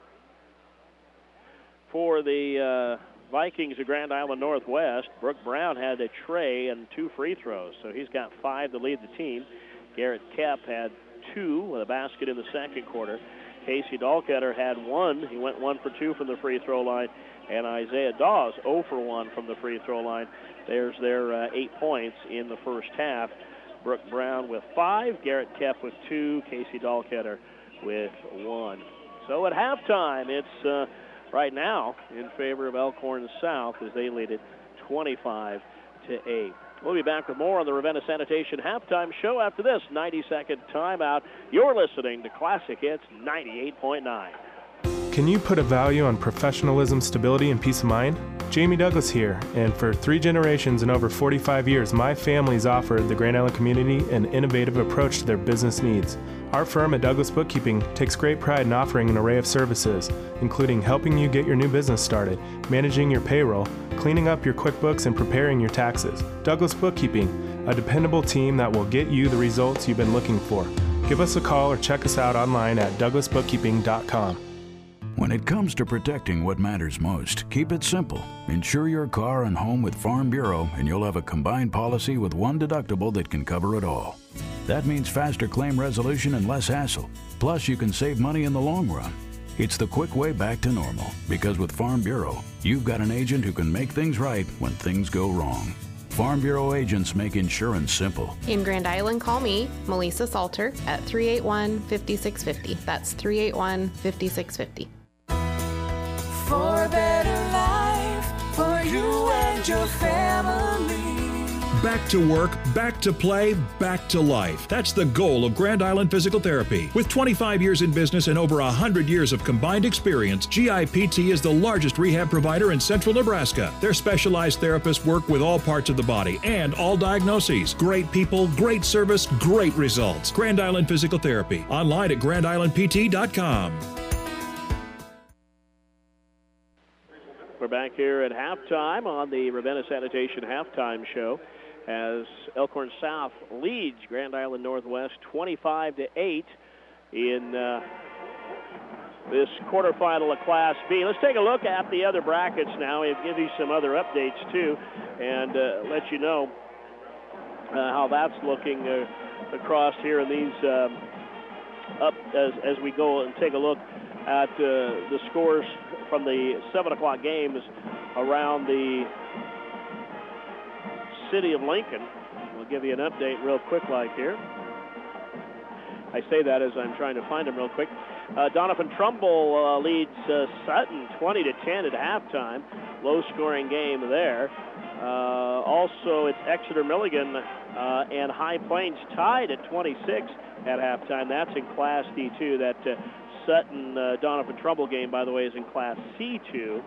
For the uh, Vikings of Grand Island Northwest, Brooke Brown had a tray and two free throws. So he's got five to lead the team. Garrett Kep had two with a basket in the second quarter. Casey Dahlketter had one. He went one for two from the free throw line. And Isaiah Dawes zero for one from the free throw line. There's their uh, eight points in the first half. Brooke Brown with five, Garrett Kep with two, Casey Dahlketter with one. So at halftime, it's uh, right now in favor of Elkhorn South as they lead it twenty-five to eight. We'll be back with more on the Ravenna Sanitation halftime show after this ninety-second timeout. You're listening to Classic Hits ninety-eight point nine. Can you put a value on professionalism, stability, and peace of mind? Jamie Douglas here, and for three generations and over forty-five years, my family's offered the Grand Island community an innovative approach to their business needs. Our firm at Douglas Bookkeeping takes great pride in offering an array of services, including helping you get your new business started, managing your payroll, cleaning up your QuickBooks, and preparing your taxes. Douglas Bookkeeping, a dependable team that will get you the results you've been looking for. Give us a call or check us out online at douglas bookkeeping dot com. When it comes to protecting what matters most, keep it simple. Insure your car and home with Farm Bureau, and you'll have a combined policy with one deductible that can cover it all. That means faster claim resolution and less hassle. Plus, you can save money in the long run. It's the quick way back to normal, because with Farm Bureau, you've got an agent who can make things right when things go wrong. Farm Bureau agents make insurance simple. In Grand Island, call me, Melissa Salter, at three eight one, five six five zero. That's three eight one, five six five zero. For a better life, for you and your family. Back to work, back to play, back to life. That's the goal of Grand Island Physical Therapy. With twenty-five years in business and over one hundred years of combined experience, G I P T is the largest rehab provider in central Nebraska. Their specialized therapists work with all parts of the body and all diagnoses. Great people, great service, great results. Grand Island Physical Therapy. Online at grand island p t dot com. We're back here at halftime on the Ravenna Sanitation halftime show as Elkhorn South leads Grand Island Northwest twenty-five to eight in uh, this quarterfinal of Class B. Let's take a look at the other brackets now and give you some other updates too, and uh, let you know uh, how that's looking uh, across here in these um, up as as we go and take a look at uh, the scores from the seven o'clock games around the city of Lincoln. We'll give you an update real quick like here. I say that as I'm trying to find them real quick. Uh, Donovan Trumbull uh, leads uh, Sutton twenty to ten at halftime. Low-scoring game there. Uh, also, it's Exeter Milligan uh, and High Plains tied at twenty-six at halftime. That's in Class D two. That uh, Sutton uh, Donovan Trumbull game, by the way, is in Class C two.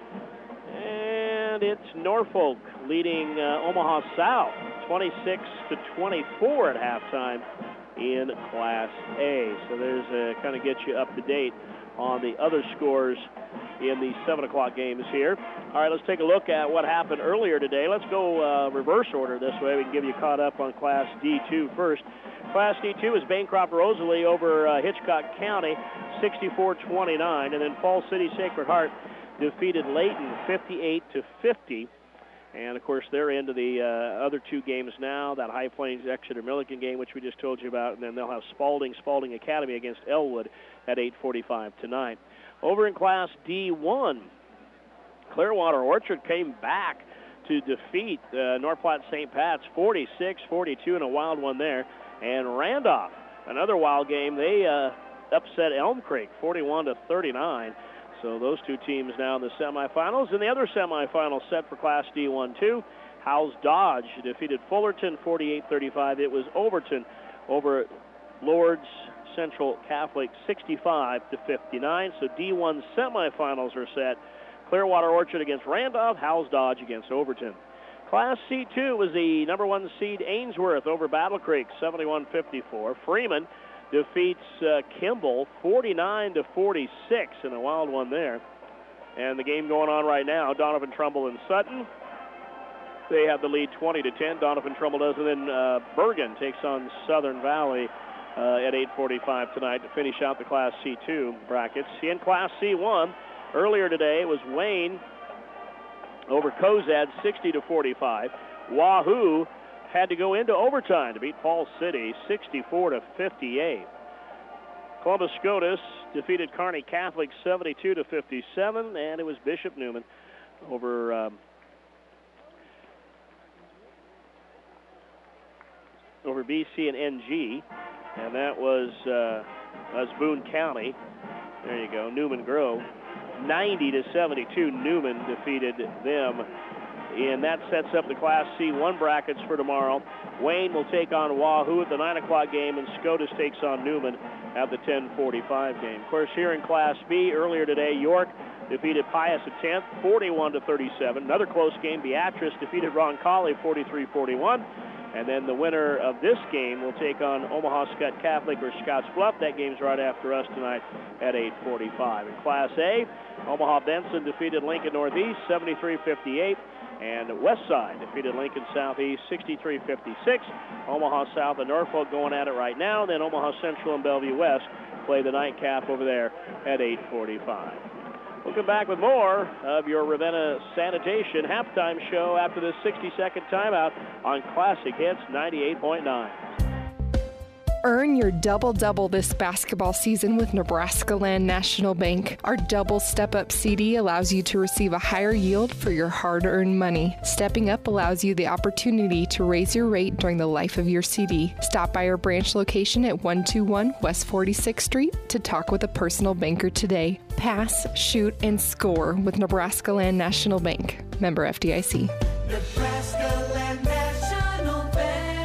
And it's Norfolk leading uh, Omaha South twenty-six to twenty-four at halftime in Class A. So there's uh, kind of get you up to date on the other scores in the seven o'clock games here. All right, let's take a look at what happened earlier today. Let's go uh, reverse order this way. We can give you caught up on Class D two first. Class D two is Bancroft Rosalie over uh, Hitchcock County, sixty-four twenty-nine. And then Falls City Sacred Heart defeated Layton fifty-eight to fifty. And, of course, they're into the uh, other two games now, that High Plains Exeter Milliken game, which we just told you about, and then they'll have Spalding, Spalding Academy against Elwood at eight forty-five tonight. Over in Class D one, Clearwater Orchard came back to defeat uh, North Platte Saint Pat's forty-six forty-two in a wild one there. And Randolph, another wild game, they uh, upset Elm Creek forty-one to thirty-nine. So those two teams now in the semifinals. And the other semifinal set for Class D one two, Howes Dodge defeated Fullerton forty-eight thirty-five. It was Overton over Lourdes Central Catholic sixty-five to fifty-nine. So D one semifinals are set. Clearwater Orchard against Randolph, Howes Dodge against Overton. Class C two was the number one seed Ainsworth over Battle Creek seventy-one fifty-four. Freeman defeats uh, Kimball forty-nine to forty-six in a wild one there. And the game going on right now, Donovan Trumbull and Sutton. They have the lead twenty to ten. Donovan Trumbull does, and then uh, Bergen takes on Southern Valley uh, at eight forty-five tonight to finish out the Class C two brackets. In Class C one, earlier today, it was Wayne over Cozad sixty to forty-five. Wahoo had to go into overtime to beat Falls City sixty-four to fifty-eight. Columbus Scotus defeated Kearney Catholic seventy-two to fifty-seven, and it was Bishop Neumann over um, over B C and N G, and that was uh, that was Boone County. There you go, Newman Grove. ninety to seventy-two, Newman defeated them. And that sets up the Class C one brackets for tomorrow. Wayne will take on Wahoo at the nine o'clock game, and Scotus takes on Newman at the ten forty-five game. Of course, here in Class B, earlier today, York defeated Pius at tenth, forty-one to thirty-seven. Another close game, Beatrice defeated Roncalli forty-three forty-one. And then the winner of this game will take on Omaha Scott Catholic or Scotts Bluff. That game's right after us tonight at eight forty-five. In Class A, Omaha Benson defeated Lincoln Northeast seventy-three fifty-eight. And Westside defeated Lincoln Southeast sixty-three fifty-six. Omaha South and Norfolk going at it right now. Then Omaha Central and Bellevue West play the nightcap over there at eight forty-five. We'll come back with more of your Ravenna Sanitation halftime show after this sixty-second timeout on Classic Hits ninety-eight point nine. Earn your double-double this basketball season with Nebraska Land National Bank. Our double step-up C D allows you to receive a higher yield for your hard-earned money. Stepping up allows you the opportunity to raise your rate during the life of your C D. Stop by our branch location at one twenty-one West forty-sixth Street to talk with a personal banker today. Pass, shoot, and score with Nebraska Land National Bank. Member F D I C. Nebraska Land National Bank.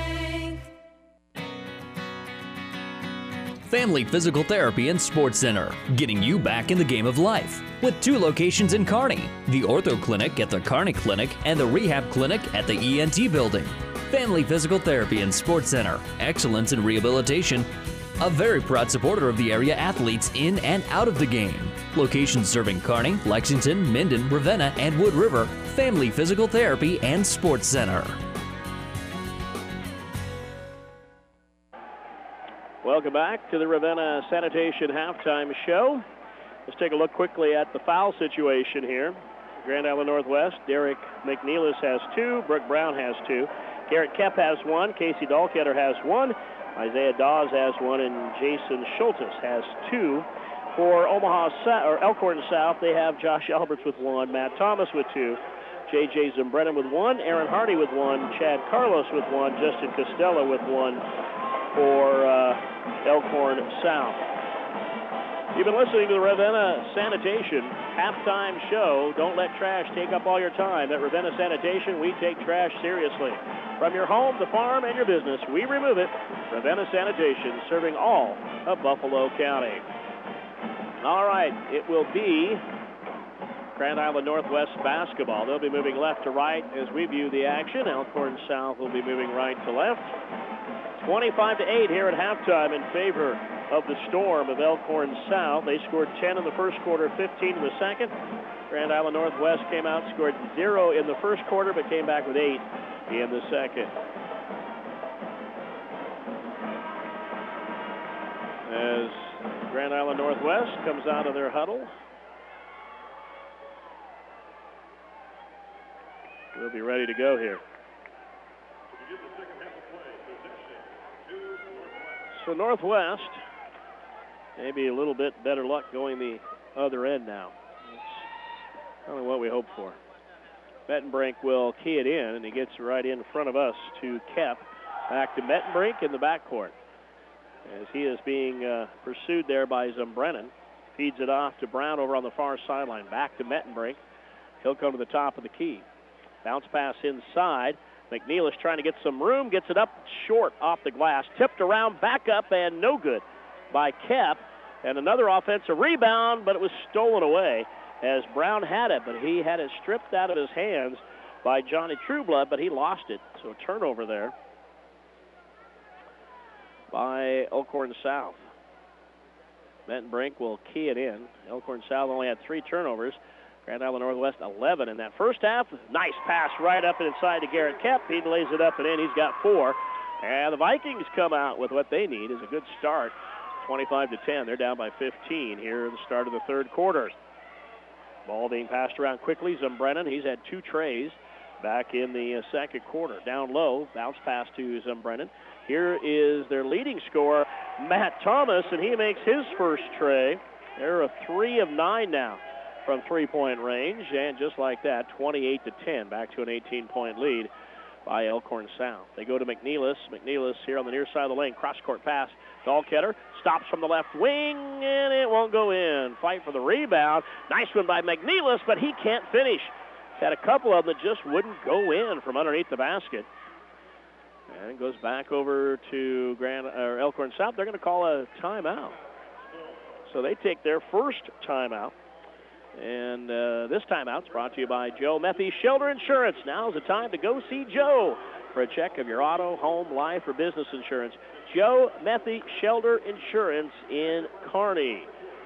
Family Physical Therapy and Sports Center, getting you back in the game of life. With two locations in Kearney, the Ortho Clinic at the Kearney Clinic and the Rehab Clinic at the E N T Building. Family Physical Therapy and Sports Center, excellence in rehabilitation. A very proud supporter of the area athletes in and out of the game. Locations serving Kearney, Lexington, Minden, Ravenna, and Wood River. Family Physical Therapy and Sports Center. Welcome back to the Ravenna Sanitation halftime show. Let's take a look quickly at the foul situation here. Grand Island Northwest, Derek McNeilis has two, Brooke Brown has two, Garrett Kepp has one, Casey Dahlketter has one, Isaiah Dawes has one, and Jason Schultes has two. For Omaha South, or Elkhorn South, they have Josh Alberts with one, Matt Thomas with two, J J Zembrennan with one, Aaron Hardy with one, Chad Carlos with one, Justin Costello with one for uh, Elkhorn South. You've been listening to the Ravenna Sanitation halftime show. Don't let trash take up all your time. At Ravenna Sanitation, we take trash seriously. From your home, the farm, and your business, we remove it. Ravenna Sanitation, serving all of Buffalo County. All right, it will be Grand Island Northwest basketball. They'll be moving left to right as we view the action. Elkhorn South will be moving right to left. twenty-five to eight here at halftime in favor of the Storm of Elkhorn South. They scored ten in the first quarter, fifteen in the second. Grand Island Northwest came out, scored zero in the first quarter, but came back with eight in the second. As Grand Island Northwest comes out of their huddle. we'll be ready to go here. So Northwest, maybe a little bit better luck going the other end now. That's kind of what we hope for. Mettenbrink will key it in, and he gets right in front of us to Kep. Back to Mettenbrink in the backcourt. As he is being uh, pursued there by Zumbrennan. Feeds it off to Brown over on the far sideline. Back to Mettenbrink. He'll come to the top of the key. Bounce pass inside. McNeil is trying to get some room. Gets it up short off the glass. Tipped around, back up, and no good by Kep. And another offensive rebound, but it was stolen away as Brown had it, but he had it stripped out of his hands by Johnny Trueblood, but he lost it. So a turnover there by Elkhorn South. Mettenbrink will key it in. Elkhorn South only had three turnovers. Grand Island Northwest eleven in that first half. Nice pass right up and inside to Garrett Kep. He lays it up and in. He's got four. And the Vikings come out with what they need is a good start. twenty-five to ten. They're down by fifteen here at the start of the third quarter. Ball being passed around quickly. Zumbrennan, he's had two trays back in the uh, second quarter. Down low, bounce pass to Zumbrennan. Here is their leading scorer, Matt Thomas, and he makes his first tray. They're a three of nine now from three-point range, and just like that, twenty-eight to ten, back to an eighteen-point lead by Elkhorn South. They go to McNeilis. McNeilis here on the near side of the lane. Cross-court pass. Dahlketter stops from the left wing, and it won't go in. Fight for the rebound. Nice one by McNeilis, but he can't finish. He's had a couple of them that just wouldn't go in from underneath the basket. And it goes back over to Grand or Elkhorn South. They're going to call a timeout. So they take their first timeout. And uh, this timeout's brought to you by Joe Metheny Shelter Insurance. Now's the time to go see Joe for a check of your auto, home, life, or business insurance. Joe Metheny Shelter Insurance in Kearney.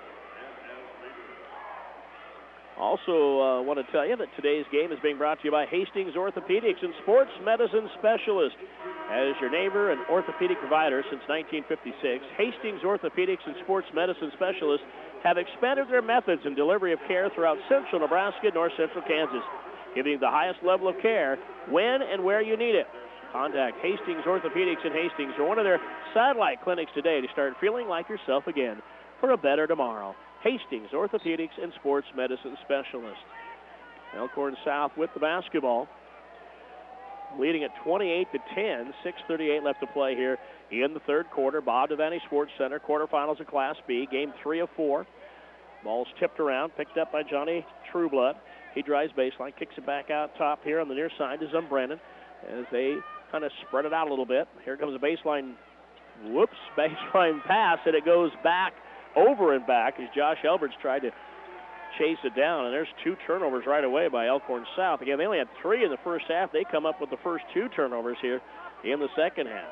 Also uh, want to tell you that today's game is being brought to you by Hastings Orthopedics and Sports Medicine Specialist. As your neighbor and orthopedic provider since nineteen fifty-six, Hastings Orthopedics and Sports Medicine Specialists have expanded their methods and delivery of care throughout central Nebraska and north central Kansas, giving you the highest level of care when and where you need it. Contact Hastings Orthopedics in Hastings or one of their satellite clinics today to start feeling like yourself again for a better tomorrow. Hastings Orthopedics and Sports Medicine Specialist. Elkhorn South with the basketball, leading at twenty-eight to ten. six thirty-eight left to play here in the third quarter. Bob Devaney Sports Center, quarterfinals of Class B, game three of four. Ball's tipped around, picked up by Johnny Trueblood. He drives baseline, kicks it back out top here on the near side to Zumbrennan as they kind of spread it out a little bit. Here comes a baseline, whoops, baseline pass, and it goes back over and back as Josh Elberts tried to chase it down, and there's two turnovers right away by Elkhorn South. Again, they only had three in the first half. They come up with the first two turnovers here in the second half.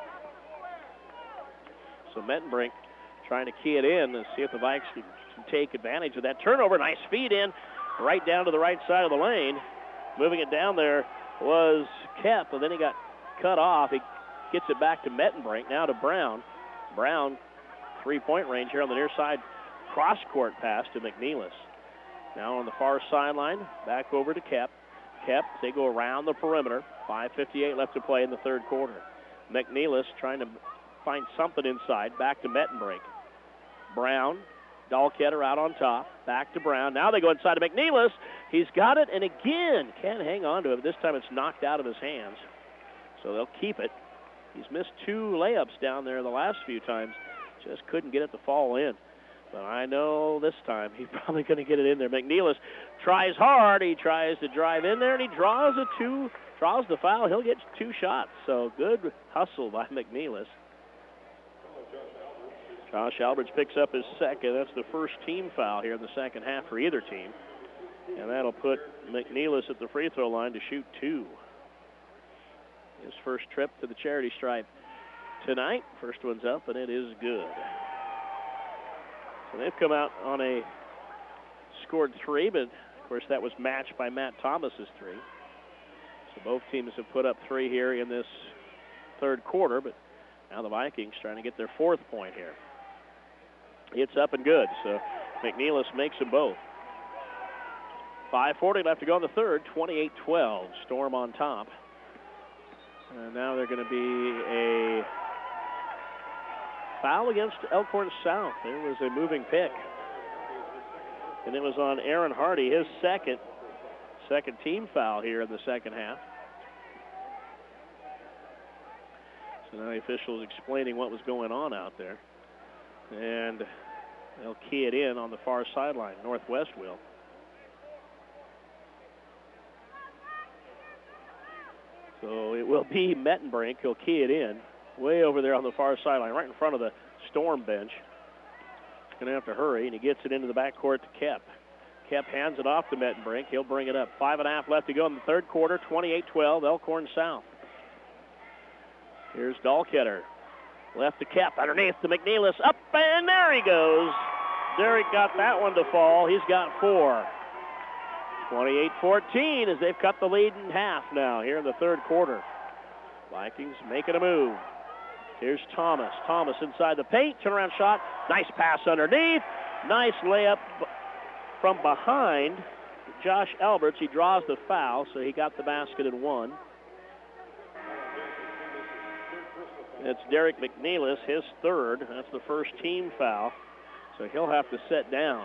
So Mettenbrink trying to key it in and see if the Vikes can, can take advantage of that turnover. Nice feed in right down to the right side of the lane. Moving it down there was Kep, and then he got cut off. He gets it back to Mettenbrink, now to Brown. Brown, three-point range here on the near side. Cross-court pass to McNeilis. Now on the far sideline, back over to Kep. Kep, they go around the perimeter. five fifty-eight left to play in the third quarter. McNeilis trying to find something inside. Back to Mettenbrink. Brown, Dahlketter out on top. Back to Brown. Now they go inside to McNeilis. He's got it, and again, can't hang on to it. This time it's knocked out of his hands. So they'll keep it. He's missed two layups down there the last few times. Just couldn't get it to fall in. But I know this time he's probably going to get it in there. McNeilis tries hard. He tries to drive in there, and he draws a two, draws the foul. He'll get two shots. So good hustle by McNeilis. Josh Alberts picks up his second. That's the first team foul here in the second half for either team. And that'll put McNeilis at the free throw line to shoot two. His first trip to the charity stripe tonight. First one's up, and it is good. So they've come out on a scored three, but of course that was matched by Matt Thomas's three. So both teams have put up three here in this third quarter, but now the Vikings trying to get their fourth point here. It's up and good, so McNeilis makes them both. five forty left to go in the third, twenty-eight twelve. Storm on top. And now they're going to be a foul against Elkhorn South. There was a moving pick. And it was on Aaron Hardy, his second, second team foul here in the second half. So now the officials explaining what was going on out there. And they'll key it in on the far sideline. Northwest will. So it will be Mettenbrink. He'll key it in way over there on the far sideline, right in front of the Storm bench. Going to have to hurry, and he gets it into the backcourt to Kep. Kep hands it off to Mettenbrink. He'll bring it up. Five and a half left to go in the third quarter, twenty-eight twelve, Elkhorn South. Here's Dahlketter. Left to Kep, underneath to McNelis. Up, and there he goes. Derek got that one to fall. He's got four. twenty-eight fourteen as they've cut the lead in half now here in the third quarter. Vikings making a move. Here's Thomas. Thomas inside the paint. Turnaround shot. Nice pass underneath. Nice layup from behind Josh Alberts. He draws the foul, so he got the basket and one. It's Derek McNelis, his third. That's the first team foul, so he'll have to sit down.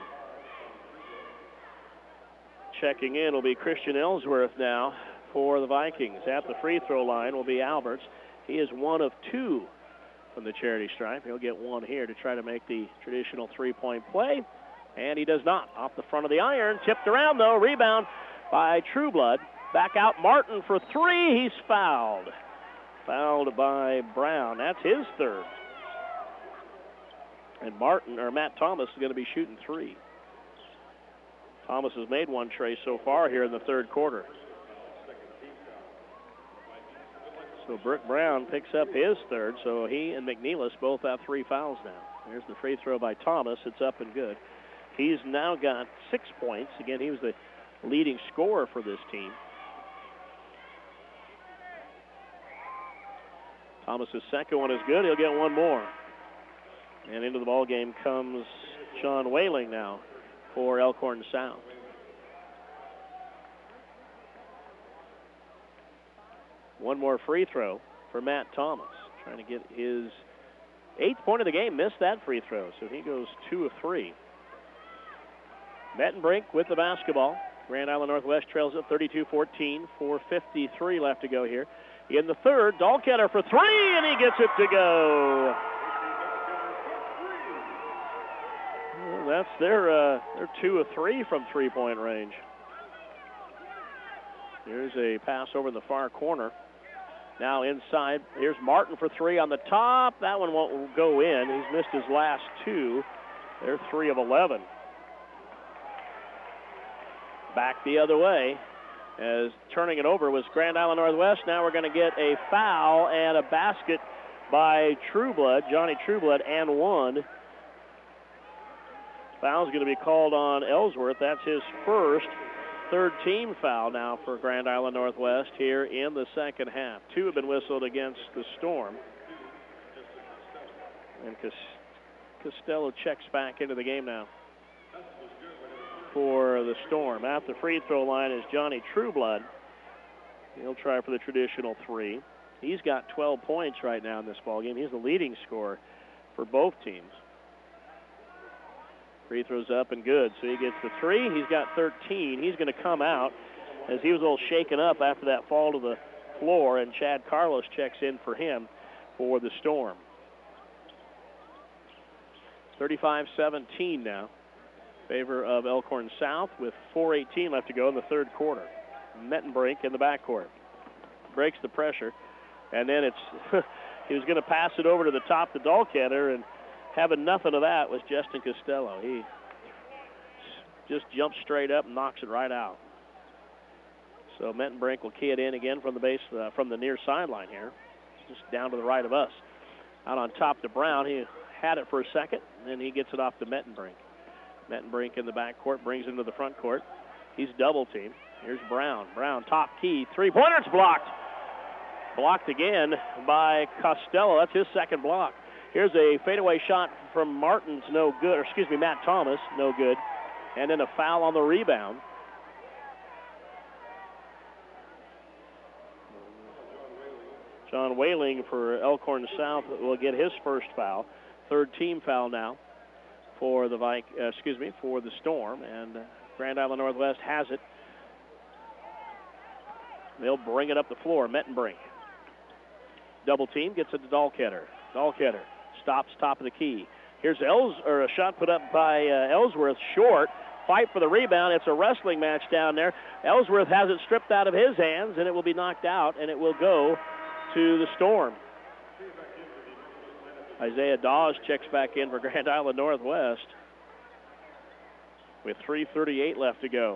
Checking in will be Christian Ellsworth now for the Vikings. At the free throw line will be Alberts. He is one of two from the charity stripe. He'll get one here to try to make the traditional three-point play, and he does not. Off the front of the iron, tipped around though, rebound by Trueblood. Back out Martin for three, he's fouled. Fouled by Brown, that's his third. And Martin, or Matt Thomas, is going to be shooting three. Thomas has made one tray so far here in the third quarter. So Brooke Brown picks up his third, so he and McNelis both have three fouls now. There's the free throw by Thomas. It's up and good. He's now got six points. Again, he was the leading scorer for this team. Thomas's second one is good. He'll get one more. And into the ball game comes Sean Whaling now for Elkhorn South. One more free throw for Matt Thomas. Trying to get his eighth point of the game. Missed that free throw, so he goes two of three. Mettenbrink with the basketball. Grand Island Northwest trails at thirty-two fourteen. four fifty-three left to go here. In the third, Dahlketter for three, and he gets it to go. Well, that's their, uh, their two of three from three-point range. Here's a pass over in the far corner. Now inside, here's Martin for three on the top. That one won't go in. He's missed his last two. They're three of eleven. Back the other way, as turning it over was Grand Island Northwest. Now we're going to get a foul and a basket by Trueblood, Johnny Trueblood, and one. Foul's going to be called on Ellsworth. That's his first. Third team foul now for Grand Island Northwest here in the second half. Two have been whistled against the Storm. And Costello checks back into the game now for the Storm. At the free throw line is Johnny Trueblood. He'll try for the traditional three. He's got twelve points right now in this ballgame. He's the leading scorer for both teams. Free throws up and good, so he gets the three. He's got thirteen. He's going to come out as he was a little shaken up after that fall to the floor, and Chad Carlos checks in for him for the Storm. thirty-five seventeen now. Favor of Elkhorn South with four eighteen left to go in the third quarter. Mettenbrink in the backcourt. Breaks the pressure, and then it's he was going to pass it over to the top to Dahlketter, and having nothing of that was Justin Costello. He just jumps straight up and knocks it right out. So Mettenbrink will key it in again from the base, uh, from the near sideline here, just down to the right of us. Out on top to Brown. He had it for a second, and then he gets it off to Mettenbrink. Mettenbrink in the backcourt, brings him to the front court. He's double teamed. Here's Brown. Brown, top key, three-pointer's blocked. Blocked again by Costello. That's his second block. Here's a fadeaway shot from Martin's, no good, or excuse me, Matt Thomas, no good. And then a foul on the rebound. John Whaling for Elkhorn South will get his first foul. Third team foul now for the Vik, uh, excuse me, for the Storm, and uh, Grand Island Northwest has it. They'll bring it up the floor. Mettenbrink. Double team, gets it to Dahlketter. Dahlketter stops top of the key. Here's Els, or a shot put up by uh, Ellsworth, short. Fight for the rebound. It's a wrestling match down there. Ellsworth has it stripped out of his hands, and it will be knocked out, and it will go to the Storm. Isaiah Dawes checks back in for Grand Island Northwest with three thirty-eight left to go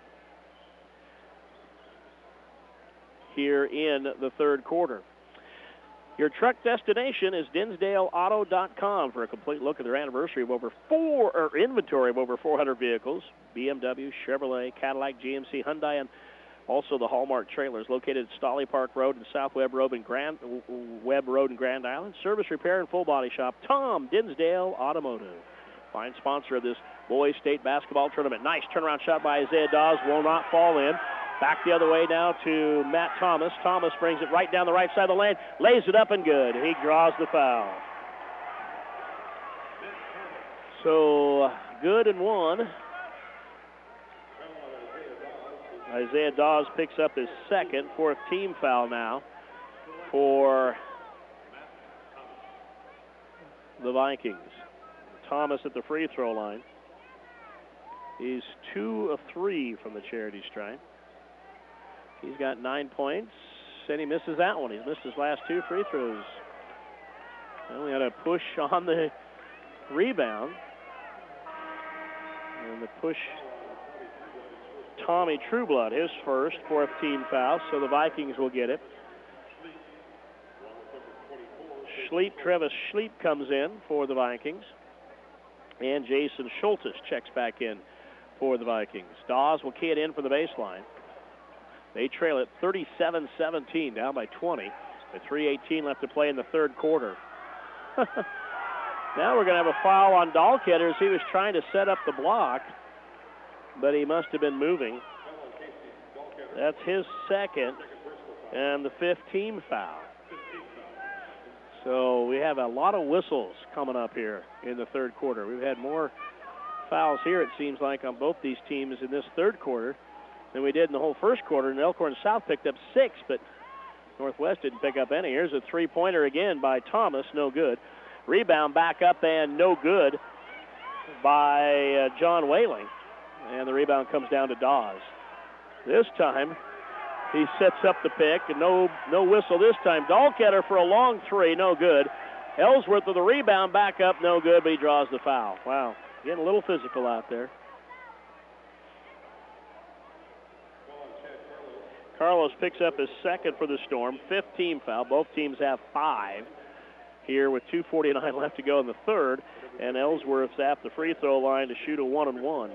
here in the third quarter. Your truck destination is Dinsdale Auto dot com for a complete look at their anniversary of over four, or inventory of over four hundred vehicles. B M W, Chevrolet, Cadillac, G M C, Hyundai, and also the Hallmark trailers located at Stolly Park Road and South Webb Road in Grand, Webb Road in Grand Island. Service, repair, and full body shop. Tom Dinsdale Automotive. Fine sponsor of this boys state basketball tournament. Nice turnaround shot by Isaiah Dawes. Will not fall in. Back the other way now to Matt Thomas. Thomas brings it right down the right side of the lane. Lays it up and good. He draws the foul. So good and one. Isaiah Dawes picks up his second, fourth team foul now for the Vikings. Thomas at the free throw line. He's two of three from the charity stripe. He's got nine points, and he misses that one. He's missed his last two free throws. And we had a push on the rebound. And the push, Tommy Trueblood, his first, fourth team foul, so the Vikings will get it. Schleep, Travis Schleep comes in for the Vikings. And Jason Schultes checks back in for the Vikings. Dawes will key it in for the baseline. They trail it thirty-seven seventeen, down by twenty. With three eighteen left to play in the third quarter. Now we're going to have a foul on Dahlketter as he was trying to set up the block, but he must have been moving. That's his second and the fifth team foul. So we have a lot of whistles coming up here in the third quarter. We've had more fouls here, it seems like, on both these teams in this third quarter than we did in the whole first quarter. And Elkhorn South picked up six, but Northwest didn't pick up any. Here's a three-pointer again by Thomas, no good. Rebound back up and no good by uh, John Whaling. And the rebound comes down to Dawes. This time, he sets up the pick, and no, no whistle this time. Dahlketter for a long three, no good. Ellsworth with the rebound back up, no good, but he draws the foul. Wow, getting a little physical out there. Carlos picks up his second for the Storm, fifth team foul. Both teams have five here with two forty-nine left to go in the third, and Ellsworth's at the free throw line to shoot a one and one.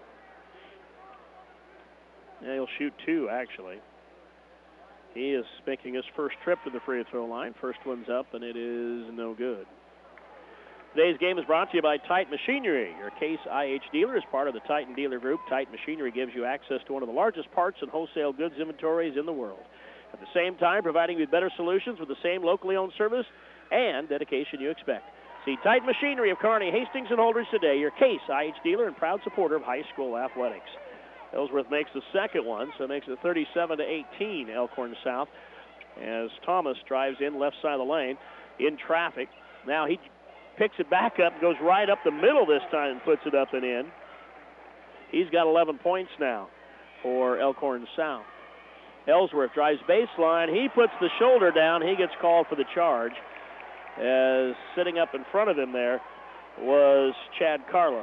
Yeah, he'll shoot two, actually. He is making his first trip to the free throw line. First one's up, and it is no good. Today's game is brought to you by Titan Machinery. Your Case I H dealer is part of the Titan Dealer Group. Titan Machinery gives you access to one of the largest parts and wholesale goods inventories in the world. At the same time, providing you with better solutions with the same locally owned service and dedication you expect. See Titan Machinery of Kearney, Hastings, and Holdrege today. Your Case I H dealer and proud supporter of high school athletics. Ellsworth makes the second one, so it makes it thirty-seven to eighteen, Elkhorn South, as Thomas drives in left side of the lane in traffic. Now he picks it back up, goes right up the middle this time and puts it up and in. He's got eleven points now for Elkhorn South. Ellsworth drives baseline. He puts the shoulder down. He gets called for the charge, as sitting up in front of him there was Chad Carlos.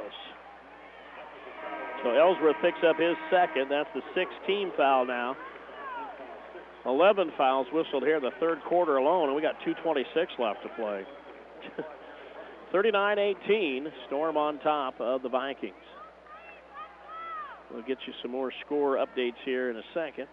So Ellsworth picks up his second. That's the sixth team foul now. eleven fouls whistled here in the third quarter alone, and we got two twenty-six left to play. thirty-nine eighteen, Storm on top of the Vikings. We'll get you some more score updates here in a second,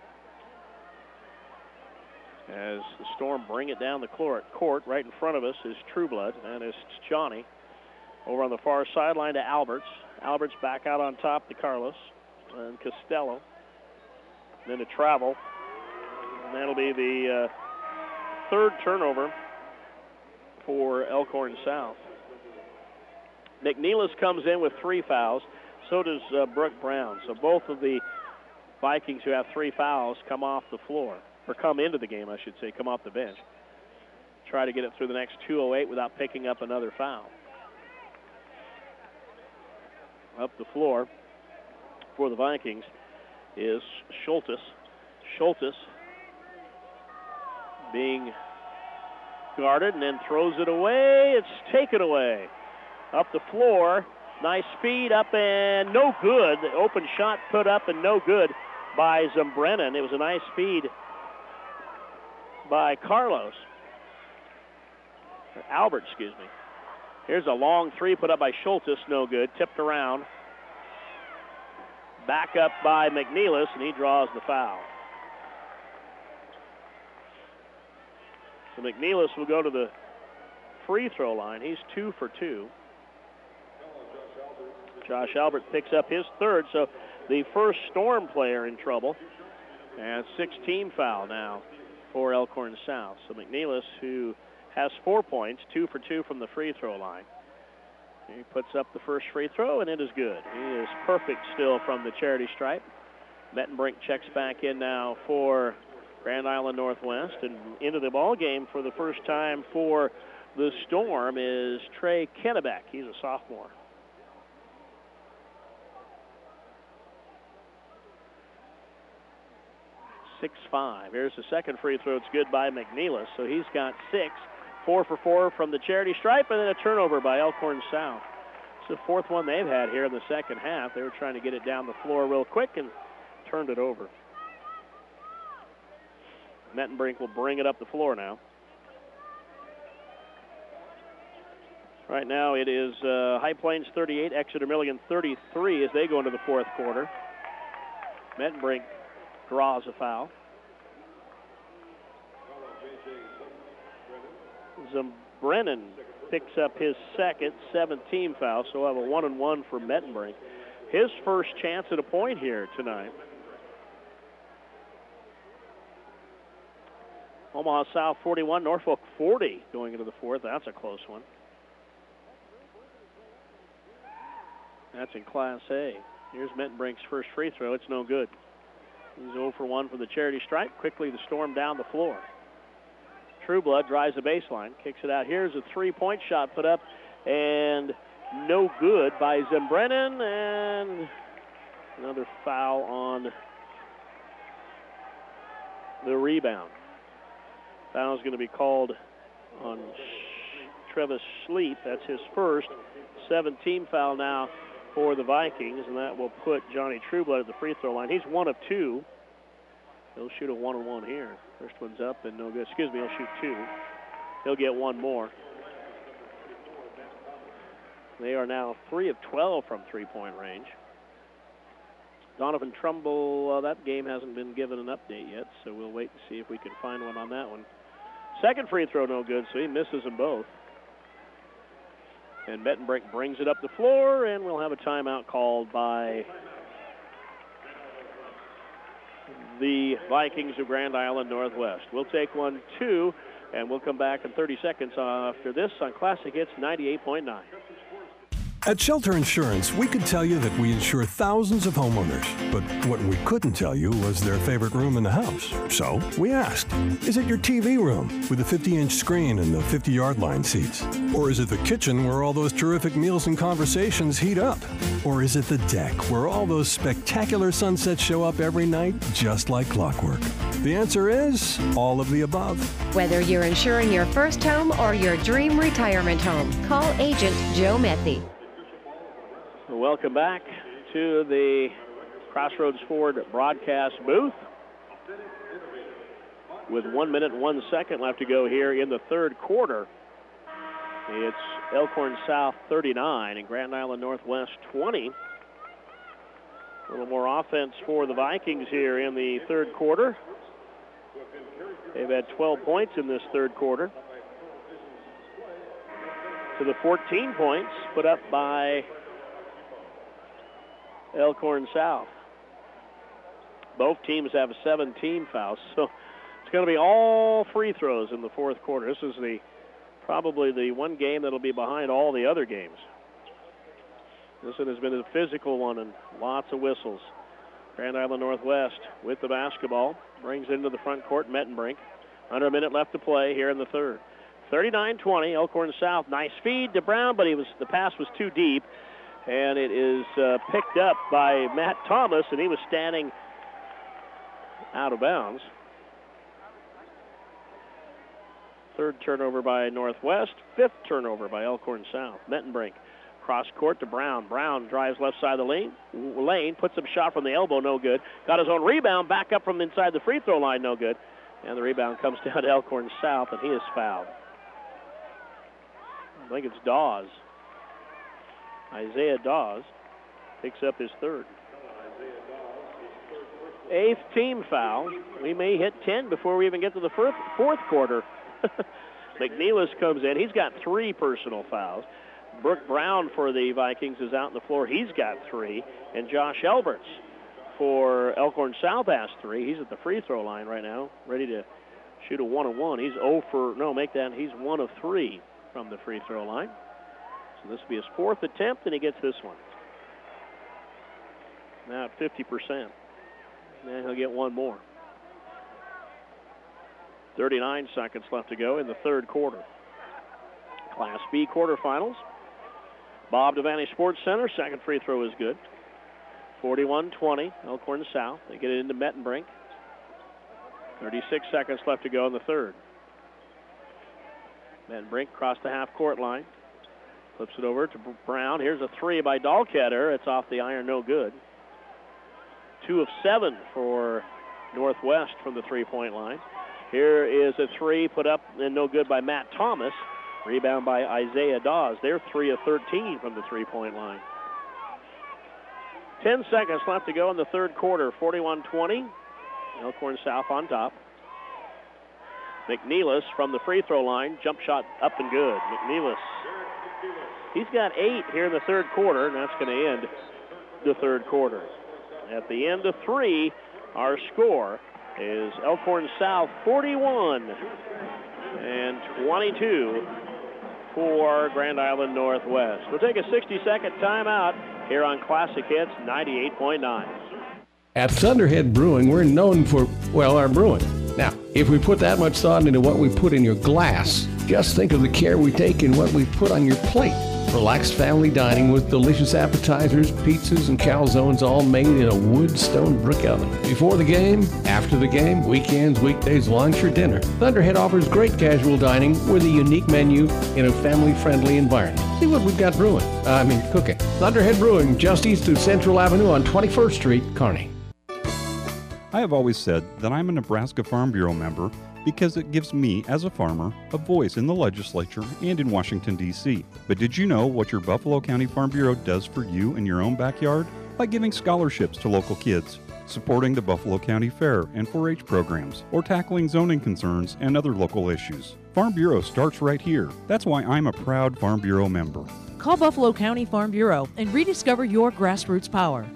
as the Storm bring it down the court. Court right in front of us is Trueblood, and it's Johnny. Over on the far sideline to Alberts. Alberts back out on top to Carlos and Costello. Then to Travel. And that'll be the uh, third turnover for Elkhorn South. McNelis comes in with three fouls. So does uh, Brooke Brown. So both of the Vikings who have three fouls come off the floor, or come into the game, I should say, come off the bench. Try to get it through the next two oh eight without picking up another foul. Up the floor for the Vikings is Schultes. Schultes being guarded and then throws it away. It's taken away. Up the floor, nice speed up and no good. The open shot put up and no good by Zembrennan. It was a nice speed by Carlos. Or Albert, excuse me. Here's a long three put up by Schultes, no good. Tipped around. Back up by McNelis, and he draws the foul. So McNelis will go to the free throw line. He's two for two. Josh Albert picks up his third, so the first Storm player in trouble. And sixteen foul now for Elkhorn South. So McNelis, who has four points, two for two from the free throw line. He puts up the first free throw, and it is good. He is perfect still from the charity stripe. Mettenbrink checks back in now for Grand Island Northwest, and into the ball game for the first time for the Storm is Trey Kennebeck. He's a sophomore. six five. Here's the second free throw. It's good by McNelis, so he's got six. Four for four from the charity stripe, and then a turnover by Elkhorn South. It's the fourth one they've had here in the second half. They were trying to get it down the floor real quick and turned it over. Mettenbrink will bring it up the floor now. Right now it is uh, High Plains thirty-eight, Exeter Milligan thirty-three as they go into the fourth quarter. Mettenbrink draws a foul. Zembrennan picks up his second, seventeen foul, so we'll have a one and one for Mettenbrink. His first chance at a point here tonight. Omaha South forty-one, Norfolk forty going into the fourth. That's a close one. That's in Class A. Here's Mettenbrink's first free throw. It's no good. He's zero for one from the charity stripe. Quickly the Storm down the floor. Trueblood drives the baseline, kicks it out. Here's a three-point shot put up, and no good by Zembrennan, and another foul on the rebound. Foul is going to be called on Travis Sleep. That's his first. seventeen foul now for the Vikings, and that will put Johnny Trueblood at the free throw line. He's one of two. He'll shoot a one-on-one here. First one's up and no good. Excuse me, he'll shoot two. He'll get one more. They are now three of twelve from three-point range. Donovan Trumbull, uh, that game hasn't been given an update yet, so we'll wait to see if we can find one on that one. Second free throw no good, so he misses them both. And Mettenbrink brings it up the floor, and we'll have a timeout called by the Vikings of Grand Island Northwest. We'll take one, two, and we'll come back in thirty seconds after this on Classic Hits ninety-eight point nine. At Shelter Insurance, we could tell you that we insure thousands of homeowners, but what we couldn't tell you was their favorite room in the house. So we asked, is it your T V room with the fifty-inch screen and the fifty-yard line seats? Or is it the kitchen where all those terrific meals and conversations heat up? Or is it the deck where all those spectacular sunsets show up every night just like clockwork? The answer is all of the above. Whether you're insuring your first home or your dream retirement home, call Agent Joe Methy. Welcome back to the Crossroads Ford broadcast booth. With one minute and one second left to go here in the third quarter. It's Elkhorn South thirty-nine and Grand Island Northwest twenty. A little more offense for the Vikings here in the third quarter. They've had twelve points in this third quarter. To the fourteen points put up by Elkhorn South. Both teams have seventeen fouls, so It's going to be all free throws in the fourth quarter. This is the probably the one game that'll be behind all the other games. This one has been a physical one and lots of whistles. Grand Island Northwest with the basketball. Brings it into the front court, Mettenbrink. Under a minute left to play here in the third. thirty-nine twenty, Elkhorn South. Nice feed to Brown, but he was the pass was too deep. And it is uh, picked up by Matt Thomas, and he was standing out of bounds. Third turnover by Northwest. Fifth turnover by Elkhorn South. Mettenbrink. Cross court to Brown. Brown drives left side of the lane. Lane puts up a shot from the elbow, no good. Got his own rebound, back up from inside the free throw line, no good. And the rebound comes down to Elkhorn South, and he is fouled. I think it's Dawes. Isaiah Dawes picks up his third. Eighth team foul. We may hit ten before we even get to the fourth, fourth quarter. McNeilis comes in. He's got three personal fouls. Brooke Brown for the Vikings is out on the floor. He's got three. And Josh Elberts for Elkhorn South has three. He's at the free throw line right now, ready to shoot a one-on-one. He's zero for, no, make that, he's one of three from the free throw line. So this will be his fourth attempt, and he gets this one. Now at fifty percent. And he'll get one more. thirty-nine seconds left to go in the third quarter. Class B quarterfinals. Bob Devaney Sports Center, second free throw is good. forty-one twenty, Elkhorn South. They get it into Mettenbrink. thirty-six seconds left to go in the third. Mettenbrink across the half-court line. Flips it over to Brown. Here's a three by Dahlketter. It's off the iron, no good. Two of seven for Northwest from the three-point line. Here is a three put up and no good by Matt Thomas. Rebound by Isaiah Dawes. They're three of thirteen from the three-point line. Ten seconds left to go in the third quarter. forty-one twenty. Elkhorn South on top. McNeilis from the free throw line. Jump shot up and good. McNeilis. He's got eight here in the third quarter, and that's going to end the third quarter. At the end of three, our score is Elkhorn South forty-one and twenty-two for Grand Island Northwest. We'll take a sixty-second timeout here on Classic Hits ninety-eight point nine. At Thunderhead Brewing, we're known for, well, our brewing. Now, if we put that much thought into what we put in your glass, just think of the care we take in what we put on your plate. Relaxed family dining with delicious appetizers, pizzas, and calzones all made in a wood stone brick oven. Before the game, after the game, weekends, weekdays, lunch, or dinner, Thunderhead offers great casual dining with a unique menu in a family-friendly environment. See what we've got brewing. Uh, I mean, cooking. Thunderhead Brewing, just east of Central Avenue on twenty-first Street, Kearney. I have always said that I'm a Nebraska Farm Bureau member because it gives me, as a farmer, a voice in the legislature and in Washington, D C But did you know what your Buffalo County Farm Bureau does for you in your own backyard? By giving scholarships to local kids, supporting the Buffalo County Fair and four H programs, or tackling zoning concerns and other local issues. Farm Bureau starts right here. That's why I'm a proud Farm Bureau member. Call Buffalo County Farm Bureau and rediscover your grassroots power.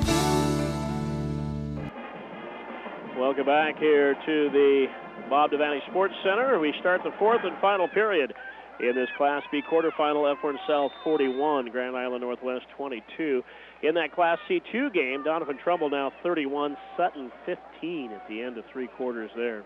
Welcome back here to the Bob Devaney Sports Center. We start the fourth and final period in this Class B quarterfinal. Elkhorn South forty-one, Grand Island Northwest twenty-two. In that Class C two game, Donovan Trumbull now thirty-one, Sutton fifteen at the end of three quarters there.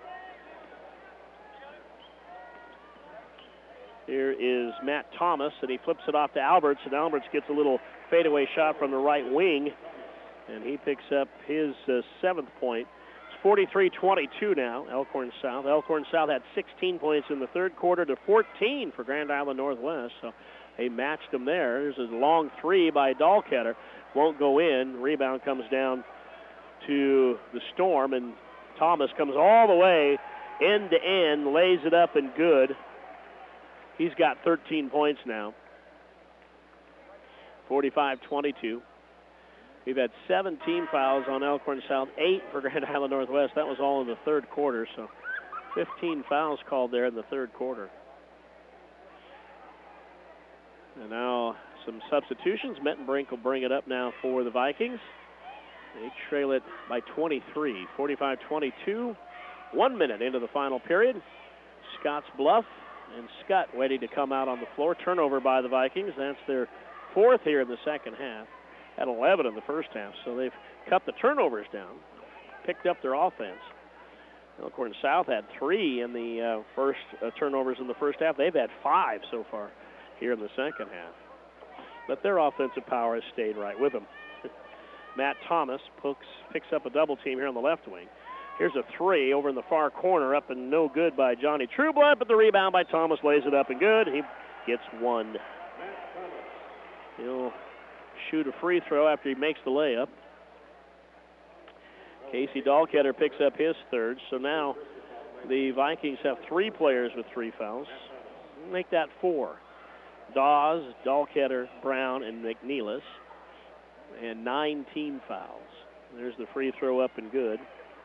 Here is Matt Thomas, and he flips it off to Alberts, and Alberts gets a little fadeaway shot from the right wing, and he picks up his uh, seventh point. forty-three twenty-two now, Elkhorn South. Elkhorn South had sixteen points in the third quarter to fourteen for Grand Island Northwest, so they matched them there. There's a long three by Dahlketter. Won't go in. Rebound comes down to the Storm, and Thomas comes all the way end to end, lays it up and good. He's got thirteen points now. forty-five twenty-two. We've had seven team fouls on Elkhorn South, eight for Grand Island Northwest. That was all in the third quarter, so fifteen fouls called there in the third quarter. And now some substitutions. Mettenbrink will bring it up now for the Vikings. They trail it by twenty-three, forty-five twenty-two. One minute into the final period. Scott's Bluff and Scott waiting to come out on the floor. Turnover by the Vikings. That's their fourth here in the second half. Had eleven in the first half, so they've cut the turnovers down, picked up their offense. Elkhorn South had three in the uh, first uh, turnovers in the first half. They've had five so far here in the second half. But their offensive power has stayed right with them. Matt Thomas pokes, picks up a double team here on the left wing. Here's a three over in the far corner, up and no good by Johnny Trueblood, but the rebound by Thomas lays it up and good. He gets one. He'll shoot a free throw after he makes the layup. Casey Dahlketter picks up his third, so now the Vikings have three players with three fouls. Make that four. Dawes, Dahlketter, Brown, and McNeilis, and nine team fouls. There's the free throw up and good.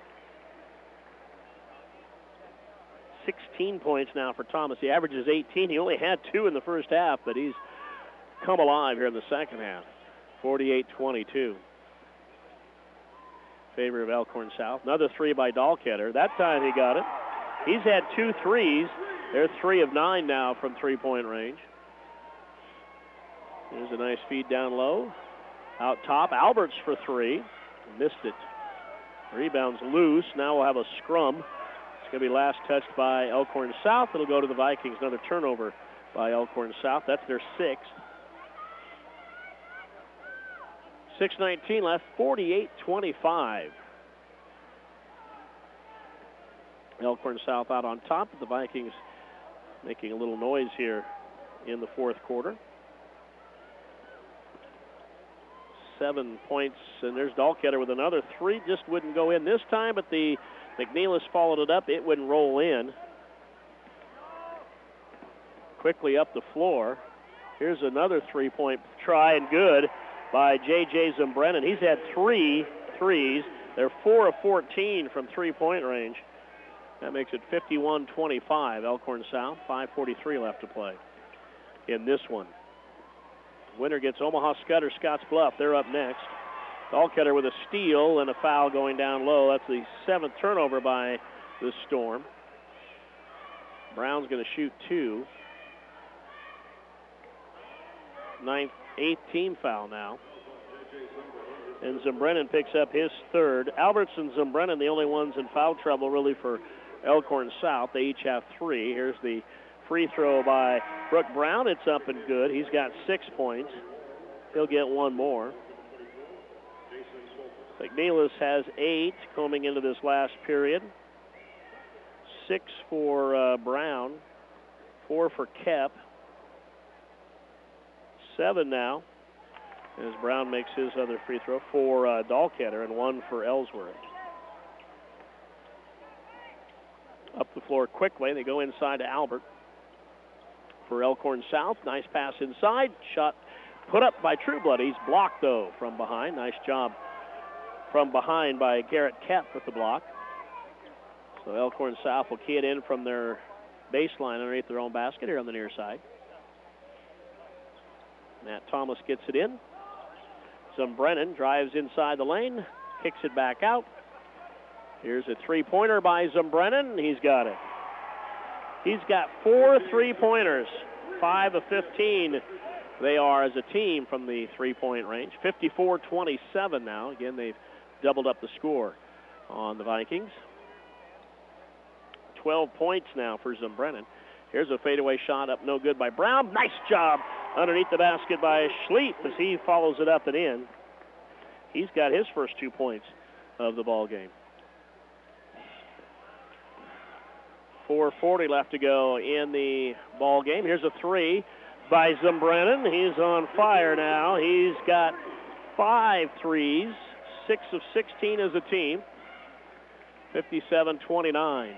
sixteen points now for Thomas. He averages eighteen. He only had two in the first half, but he's come alive here in the second half. forty-eight twenty-two. Favor of Elkhorn South. Another three by Dahlketter. That time he got it. He's had two threes. They're three of nine now from three-point range. There's a nice feed down low. Out top, Alberts for three. Missed it. Rebounds loose. Now we'll have a scrum. It's going to be last touched by Elkhorn South. It'll go to the Vikings. Another turnover by Elkhorn South. That's their sixth. six nineteen left, forty-eight twenty-five. Elkhorn South out on top, but the Vikings making a little noise here in the fourth quarter. Seven points, and there's Dahlketter with another three. Just wouldn't go in this time, but the McNeilis followed it up. It wouldn't roll in. Quickly up the floor. Here's another three-point try, and good by J J Zembrennan. He's had three threes. They're four of fourteen from three-point range. That makes it fifty-one twenty-five. Elkhorn South, five forty-three left to play in this one. Winner gets Omaha Scudder, Scotts Bluff. They're up next. Dahlketter with a steal and a foul going down low. That's the seventh turnover by the Storm. Brown's going to shoot two. Ninth, eighth team foul now. And Zembrennan picks up his third. Alberts and Zembrennan, the only ones in foul trouble really for Elkhorn South. They each have three. Here's the free throw by Brooke Brown. It's up and good. He's got six points. He'll get one more. McNeilis has eight coming into this last period. Six for uh, Brown. Four for Kep. Seven now as Brown makes his other free throw for uh, Dahlketter and one for Ellsworth. Up the floor quickly. They go inside to Albert for Elkhorn South. Nice pass inside. Shot put up by Trueblood. He's blocked, though, from behind. Nice job from behind by Garrett Kep with the block. So Elkhorn South will key it in from their baseline underneath their own basket here on the near side. Matt Thomas gets it in. Zembrennan drives inside the lane, kicks it back out. Here's a three-pointer by Zembrennan. He's got it. He's got four three-pointers, five of fifteen. They are as a team from the three-point range. fifty-four twenty-seven now. Again, they've doubled up the score on the Vikings. twelve points now for Zembrennan. Here's a fadeaway shot up, no good by Brown. Nice job underneath the basket by Schleep as he follows it up and in. He's got his first two points of the ball game. four forty left to go in the ball game. Here's a three by Zembrennan. He's on fire now. He's got five threes, six of sixteen as a team. fifty-seven twenty-nine.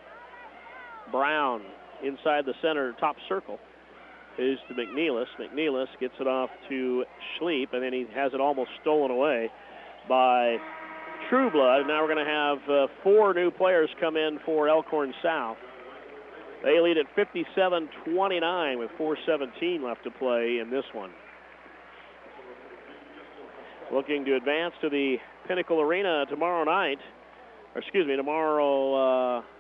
Brown inside the center top circle is to McNeilis. McNeilis gets it off to Schleep, and then he has it almost stolen away by Trueblood. Now we're going to have uh, four new players come in for Elkhorn South. They lead at fifty-seven twenty-nine with four seventeen left to play in this one. Looking to advance to the Pinnacle Arena tomorrow night, or excuse me, tomorrow uh,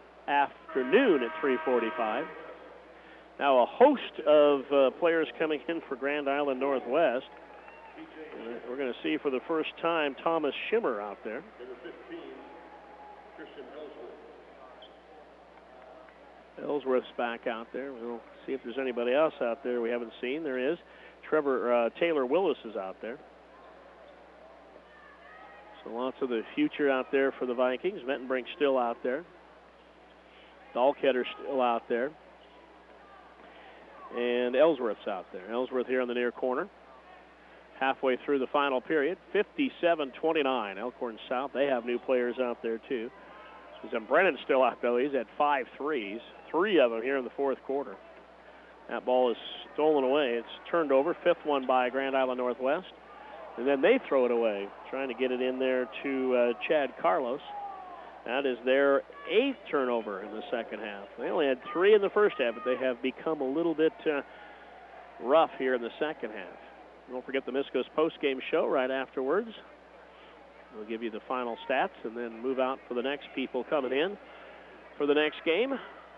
afternoon at three forty-five. Now a host of uh, players coming in for Grand Island Northwest. Uh, we're going to see for the first time Thomas Schimmer out there. Ellsworth's back out there. We'll see if there's anybody else out there we haven't seen. There is. Trevor uh, Taylor Willis is out there. So lots of the future out there for the Vikings. Mettenbrink still out there. Dahlketter still out there. And Ellsworth's out there. Ellsworth here on the near corner. Halfway through the final period, fifty-seven twenty-nine. Elkhorn South, they have new players out there too. And Brennan's still out though. He's had five threes, three of them here in the fourth quarter. That ball is stolen away. It's turned over, fifth one by Grand Island Northwest. And then they throw it away, trying to get it in there to uh, Chad Carlos. That is their eighth turnover in the second half. They only had three in the first half, but they have become a little bit uh, rough here in the second half. Don't forget the Miscos postgame show right afterwards. We'll give you the final stats and then move out for the next people coming in for the next game.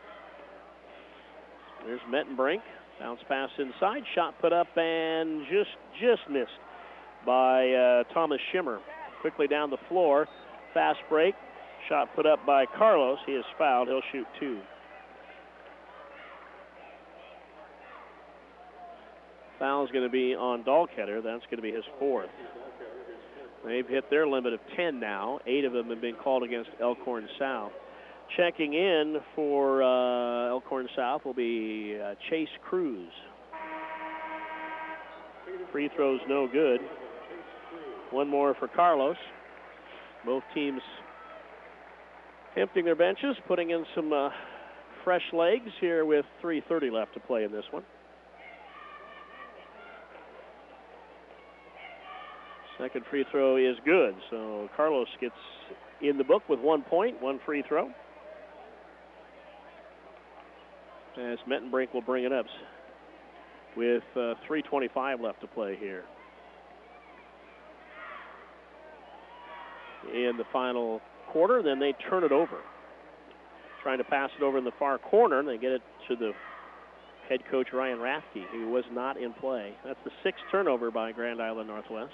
There's Mettenbrink. Bounce pass inside. Shot put up and just, just missed by uh, Thomas Schimmer. Quickly down the floor. Fast break. Shot put up by Carlos. He is fouled. He'll shoot two. Foul's going to be on Dahlketter. That's going to be his fourth. They've hit their limit of ten now. Eight of them have been called against Elkhorn South. Checking in for uh, Elkhorn South will be uh, Chase Cruz. Free throw's no good. One more for Carlos. Both teams emptying their benches, putting in some uh, fresh legs here with three thirty left to play in this one. Second free throw is good, so Carlos gets in the book with one point, one free throw. As Mettenbrink will bring it up with uh, three twenty-five left to play here. In the final quarter, then they turn it over. Trying to pass it over in the far corner, and they get it to the head coach Ryan Rathke, who was not in play. That's the sixth turnover by Grand Island Northwest.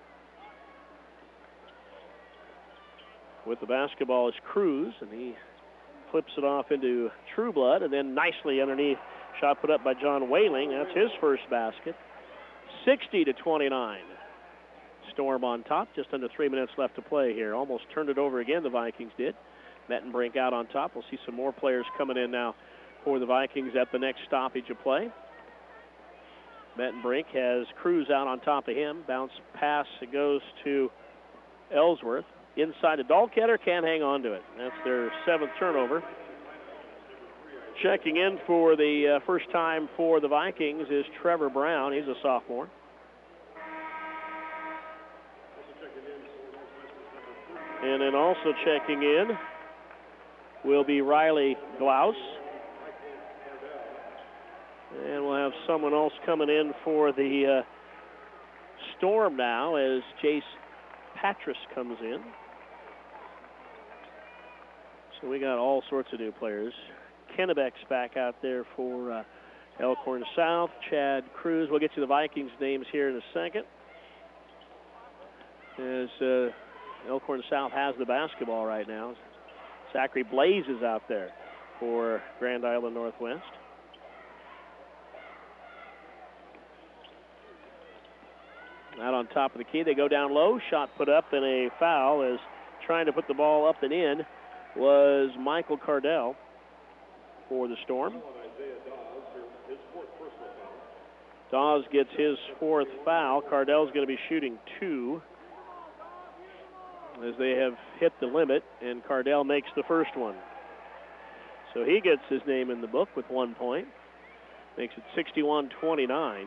With the basketball is Cruz, and he flips it off into Trueblood, and then nicely underneath, shot put up by John Whaling. That's his first basket. sixty to twenty-nine. Storm on top, just under three minutes left to play here. Almost turned it over again, the Vikings did. Mettenbrink out on top. We'll see some more players coming in now for the Vikings at the next stoppage of play. Mettenbrink has Cruz out on top of him. Bounce pass, it goes to Ellsworth. Inside to Dahlketter, can't hang on to it. That's their seventh turnover. Checking in for the uh, first time for the Vikings is Trevor Brown. He's a sophomore. And then also checking in will be Riley Glaus. And we'll have someone else coming in for the uh, Storm now as Jace Patras comes in. So we got all sorts of new players. Kennebeck's back out there for uh, Elkhorn South. Chad Cruz. We'll get you the Vikings names here in a second. As uh, Elkhorn South has the basketball right now. Zachary Blaze is out there for Grand Island Northwest. Out on top of the key, they go down low. Shot put up and a foul as trying to put the ball up and in was Michael Cardell for the Storm. Dawes gets his fourth foul. Cardell's going to be shooting two as they have hit the limit, and Cardell makes the first one. So he gets his name in the book with one point. Makes it sixty-one twenty-nine.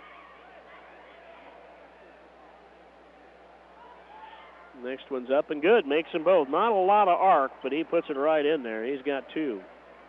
Next one's up and good. Makes them both. Not a lot of arc, but he puts it right in there. He's got two.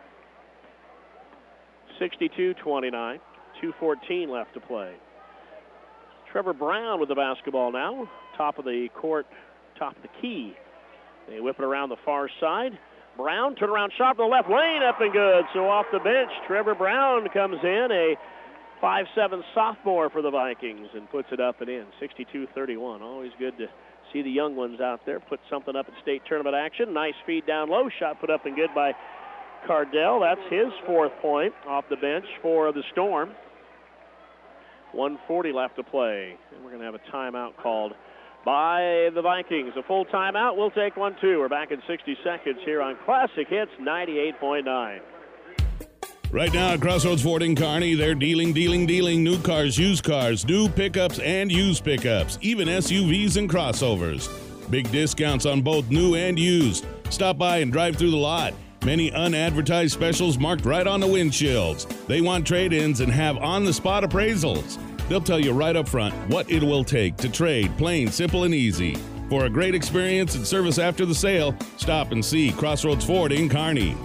sixty-two twenty-nine. two fourteen left to play. Trevor Brown with the basketball now. Top of the court, top of the key. They whip it around the far side. Brown, turnaround shot from the left lane, up and good. So off the bench, Trevor Brown comes in, a five seven sophomore for the Vikings, and puts it up and in, sixty-two thirty-one. Always good to see the young ones out there put something up in state tournament action. Nice feed down low, shot put up and good by Cardell. That's his fourth point off the bench for the Storm. one forty left to play, and we're going to have a timeout called by the Vikings. A full timeout. We'll take one, too. We're back in sixty seconds here on Classic Hits ninety-eight point nine. Right now at Crossroads Ford in Kearney, they're dealing, dealing, dealing new cars, used cars, new pickups and used pickups, even S U Vs and crossovers. Big discounts on both new and used. Stop by and drive through the lot. Many unadvertised specials marked right on the windshields. They want trade-ins and have on-the-spot appraisals. They'll tell you right up front what it will take to trade, plain, simple, and easy. For a great experience and service after the sale, stop and see Crossroads Ford in Kearney.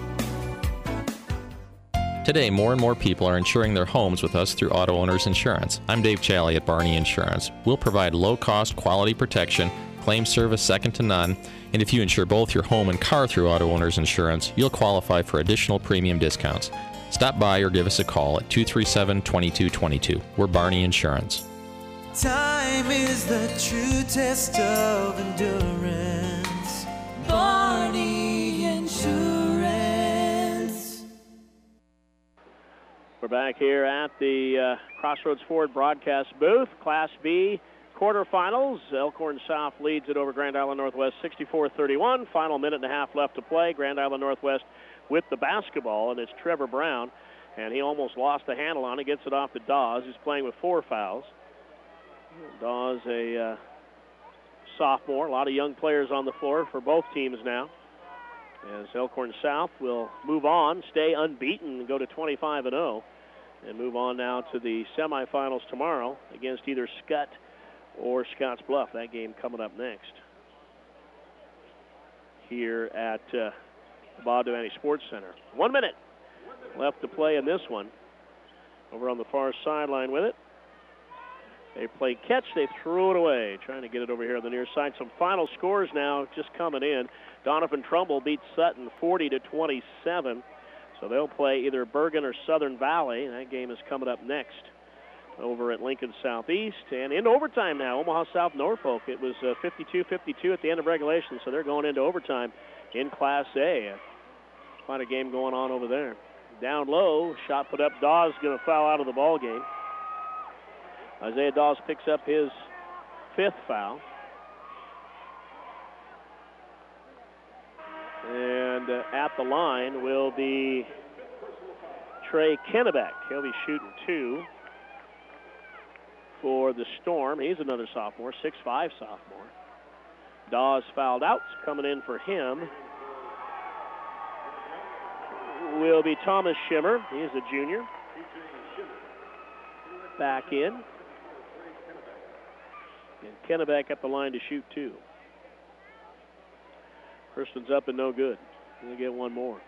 Today, more and more people are insuring their homes with us through Auto Owners Insurance. I'm Dave Challey at Barney Insurance. We'll provide low-cost, quality protection, claim service second to none, and if you insure both your home and car through Auto Owners Insurance, you'll qualify for additional premium discounts. Stop by or give us a call at two three seven, two two two two. We're Barney Insurance. Time is the true test of endurance. Barney Insurance. We're back here at the uh, Crossroads Ford broadcast booth. Class B quarterfinals. Elkhorn South leads it over Grand Island Northwest sixty-four thirty-one. Final minute and a half left to play. Grand Island Northwest with the basketball, and it's Trevor Brown, and he almost lost the handle on it. Gets it off to Dawes, who's playing with four fouls. Dawes, a uh, sophomore. A lot of young players on the floor for both teams now. As Elkhorn South will move on, stay unbeaten, and go to twenty-five and oh, and move on now to the semifinals tomorrow against either Scott or Scotts Bluff. That game coming up next here at uh, the Bob Devaney Sports Center. One minute left to play in this one. Over on the far sideline with it. They play catch. They threw it away. Trying to get it over here on the near side. Some final scores now just coming in. Donovan Trumbull beats Sutton forty to twenty-seven. So they'll play either Bergen or Southern Valley. That game is coming up next over at Lincoln Southeast. And in overtime now, Omaha South Norfolk. It was uh, fifty-two fifty-two at the end of regulation, so they're going into overtime in Class A. Quite a game going on over there. Down low, shot put up. Dawes going to foul out of the ball game. Isaiah Dawes picks up his fifth foul. And uh, at the line will be Trey Kennebeck. He'll be shooting two for the Storm. He's another sophomore, six five sophomore. Dawes fouled out. Coming in for him will be Thomas Shimmer. He's a junior. Back in. And Kennebeck up the line to shoot two. First one's up and no good. We'll get one more.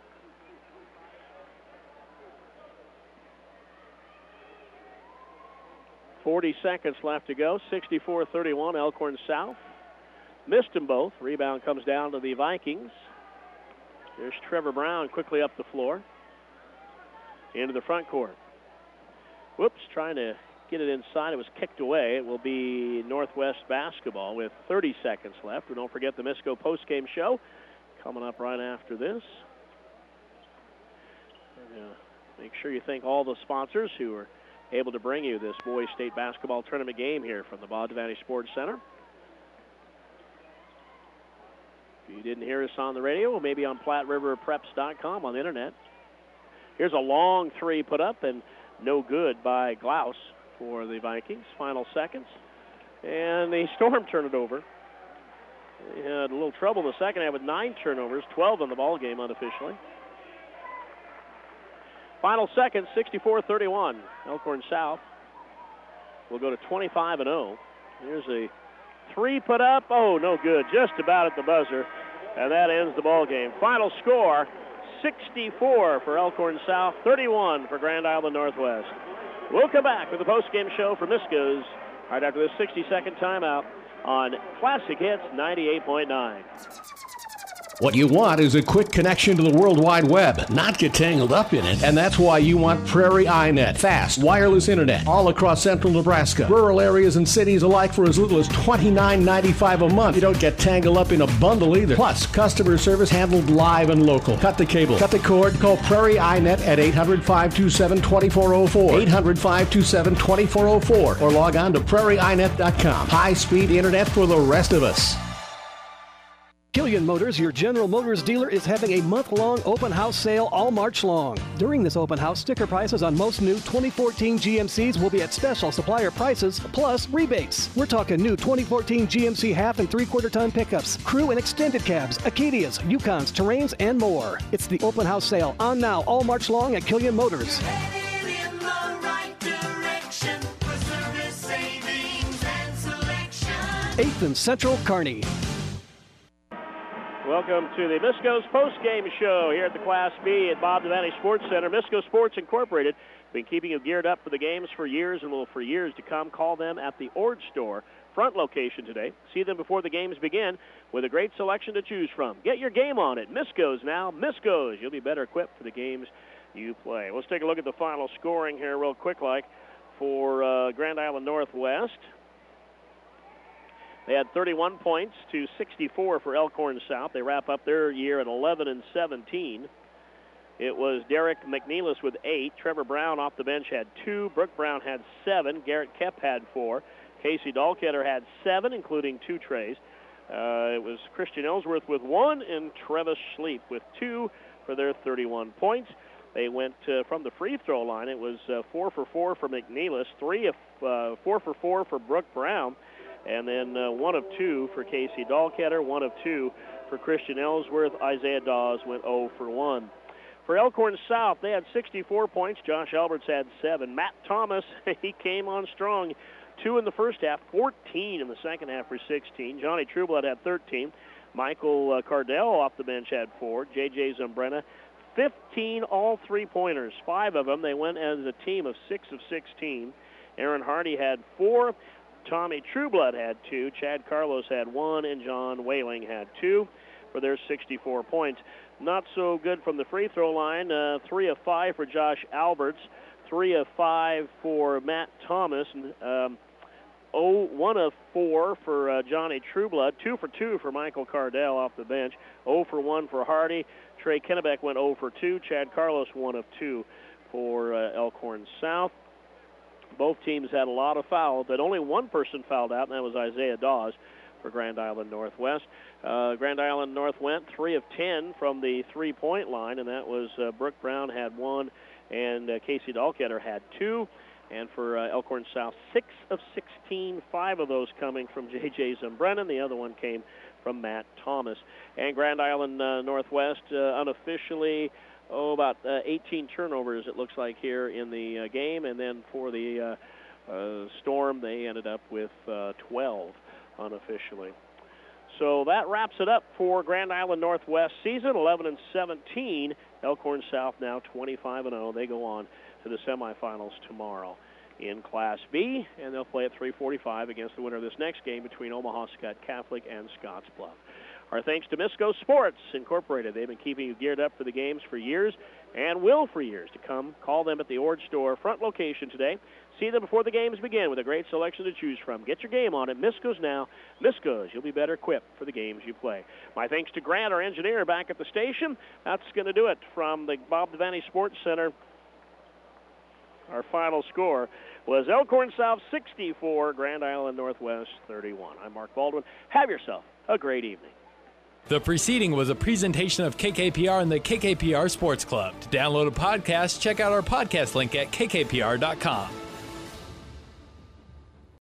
forty seconds left to go. sixty-four thirty-one, Elkhorn South. Missed them both. Rebound comes down to the Vikings. There's Trevor Brown quickly up the floor. Into the front court. Whoops, trying to get it inside. It was kicked away. It will be Northwest basketball with thirty seconds left. And don't forget the Misco postgame show coming up right after this. And, uh, make sure you thank all the sponsors who are able to bring you this boys state basketball tournament game here from the Bob Devaney Sports Center. If you didn't hear us on the radio, well, maybe on Platte River Preps dot com on the internet. Here's a long three put up and no good by Glaus for the Vikings. Final seconds. And the Storm turn it over. They had a little trouble in the second half with nine turnovers, twelve in the ball game unofficially. Final seconds, sixty-four thirty-one. Elkhorn South will go to twenty-five and oh. Here's a three put up. Oh, no good. Just about at the buzzer. And that ends the ball game. Final score, sixty-four for Elkhorn South, thirty-one for Grand Island Northwest. We'll come back with the postgame show for Misco's right after this sixty-second timeout on Classic Hits ninety-eight point nine. What you want is a quick connection to the World Wide Web, not get tangled up in it. And that's why you want Prairie iNet. Fast, wireless internet all across central Nebraska. Rural areas and cities alike for as little as twenty-nine ninety-five a month. You don't get tangled up in a bundle either. Plus, customer service handled live and local. Cut the cable, cut the cord, call Prairie iNet at eight hundred, five two seven, two four zero four. eight hundred, five two seven, two four zero four. Or log on to prairie i net dot com. High-speed internet for the rest of us. Killian Motors, your General Motors dealer, is having a month-long open house sale all March long. During this open house, sticker prices on most new twenty fourteen G M Cs will be at special supplier prices, plus rebates. We're talking new twenty fourteen G M C half and three-quarter ton pickups, crew and extended cabs, Acadias, Yukons, Terrains, and more. It's the open house sale on now all March long at Killian Motors. eighth and Central Kearney. Welcome to the Misco's post-game show here at the Class B at Bob Devaney Sports Center. Misco Sports Incorporated been keeping you geared up for the games for years and will for years to come. Call them at the Ord Store front location today. See them before the games begin with a great selection to choose from. Get your game on at Misco's now. Misco's. You'll be better equipped for the games you play. Let's take a look at the final scoring here real quick like for uh, Grand Island Northwest. They had thirty-one points to sixty-four for Elkhorn South. They wrap up their year at eleven and seventeen. It was Derek McNeilis with eight. Trevor Brown off the bench had two. Brooke Brown had seven. Garrett Kep had four. Casey Dahlketter had seven, including two trays. Uh, it was Christian Ellsworth with one and Travis Schleep with two for their thirty-one points. They went uh, from the free throw line. It was uh, four for four for McNeilis, three of uh, four for four for Brooke Brown. And then uh, one of two for Casey Dahlketter, one of two for Christian Ellsworth. Isaiah Dawes went zero for one. For Elkhorn South, they had sixty-four points. Josh Alberts had seven. Matt Thomas, he came on strong. Two in the first half, fourteen in the second half for sixteen. Johnny Trueblood had thirteen. Michael uh, Cardell off the bench had four. J J Zumbrena, fifteen all three-pointers. Five of them, they went as a team of six of sixteen. Aaron Hardy had four. Tommy Trueblood had two, Chad Carlos had one, and John Whaling had two for their sixty-four points. Not so good from the free throw line. Uh, three of five for Josh Alberts, three of five for Matt Thomas, and um, oh, one of four for uh, Johnny Trueblood, two for two for Michael Cardell off the bench, zero for one for Hardy. Trey Kennebeck went zero for two. Chad Carlos one of two for uh, Elkhorn South. Both teams had a lot of fouls, but only one person fouled out, and that was Isaiah Dawes for Grand Island Northwest. Uh, Grand Island North went three of ten from the three-point line, and that was uh, Brooke Brown had one, and uh, Casey Dahlketter had two. And for uh, Elkhorn South, six of sixteen, five of those coming from J J Zumbrena. The other one came from Matt Thomas. And Grand Island uh, Northwest uh, unofficially, oh, about uh, eighteen turnovers, it looks like, here in the uh, game. And then for the uh, uh, Storm, they ended up with uh, twelve unofficially. So that wraps it up for Grand Island Northwest season, eleven and seventeen. Elkhorn South now twenty-five and oh. They go on to the semifinals tomorrow in Class B, and they'll play at three forty-five against the winner of this next game between Omaha Skutt Catholic and Scottsbluff. Our thanks to Misco Sports Incorporated. They've been keeping you geared up for the games for years and will for years to come. Call them at the Ord Store front location today. See them before the games begin with a great selection to choose from. Get your game on at Misco's now. Misco's, you'll be better equipped for the games you play. My thanks to Grant, our engineer, back at the station. That's going to do it from the Bob Devaney Sports Center. Our final score was Elkhorn South sixty-four, Grand Island Northwest thirty-one. I'm Mark Baldwin. Have yourself a great evening. The preceding was a presentation of K K P R and the K K P R Sports Club. To download a podcast, check out our podcast link at k k p r dot com.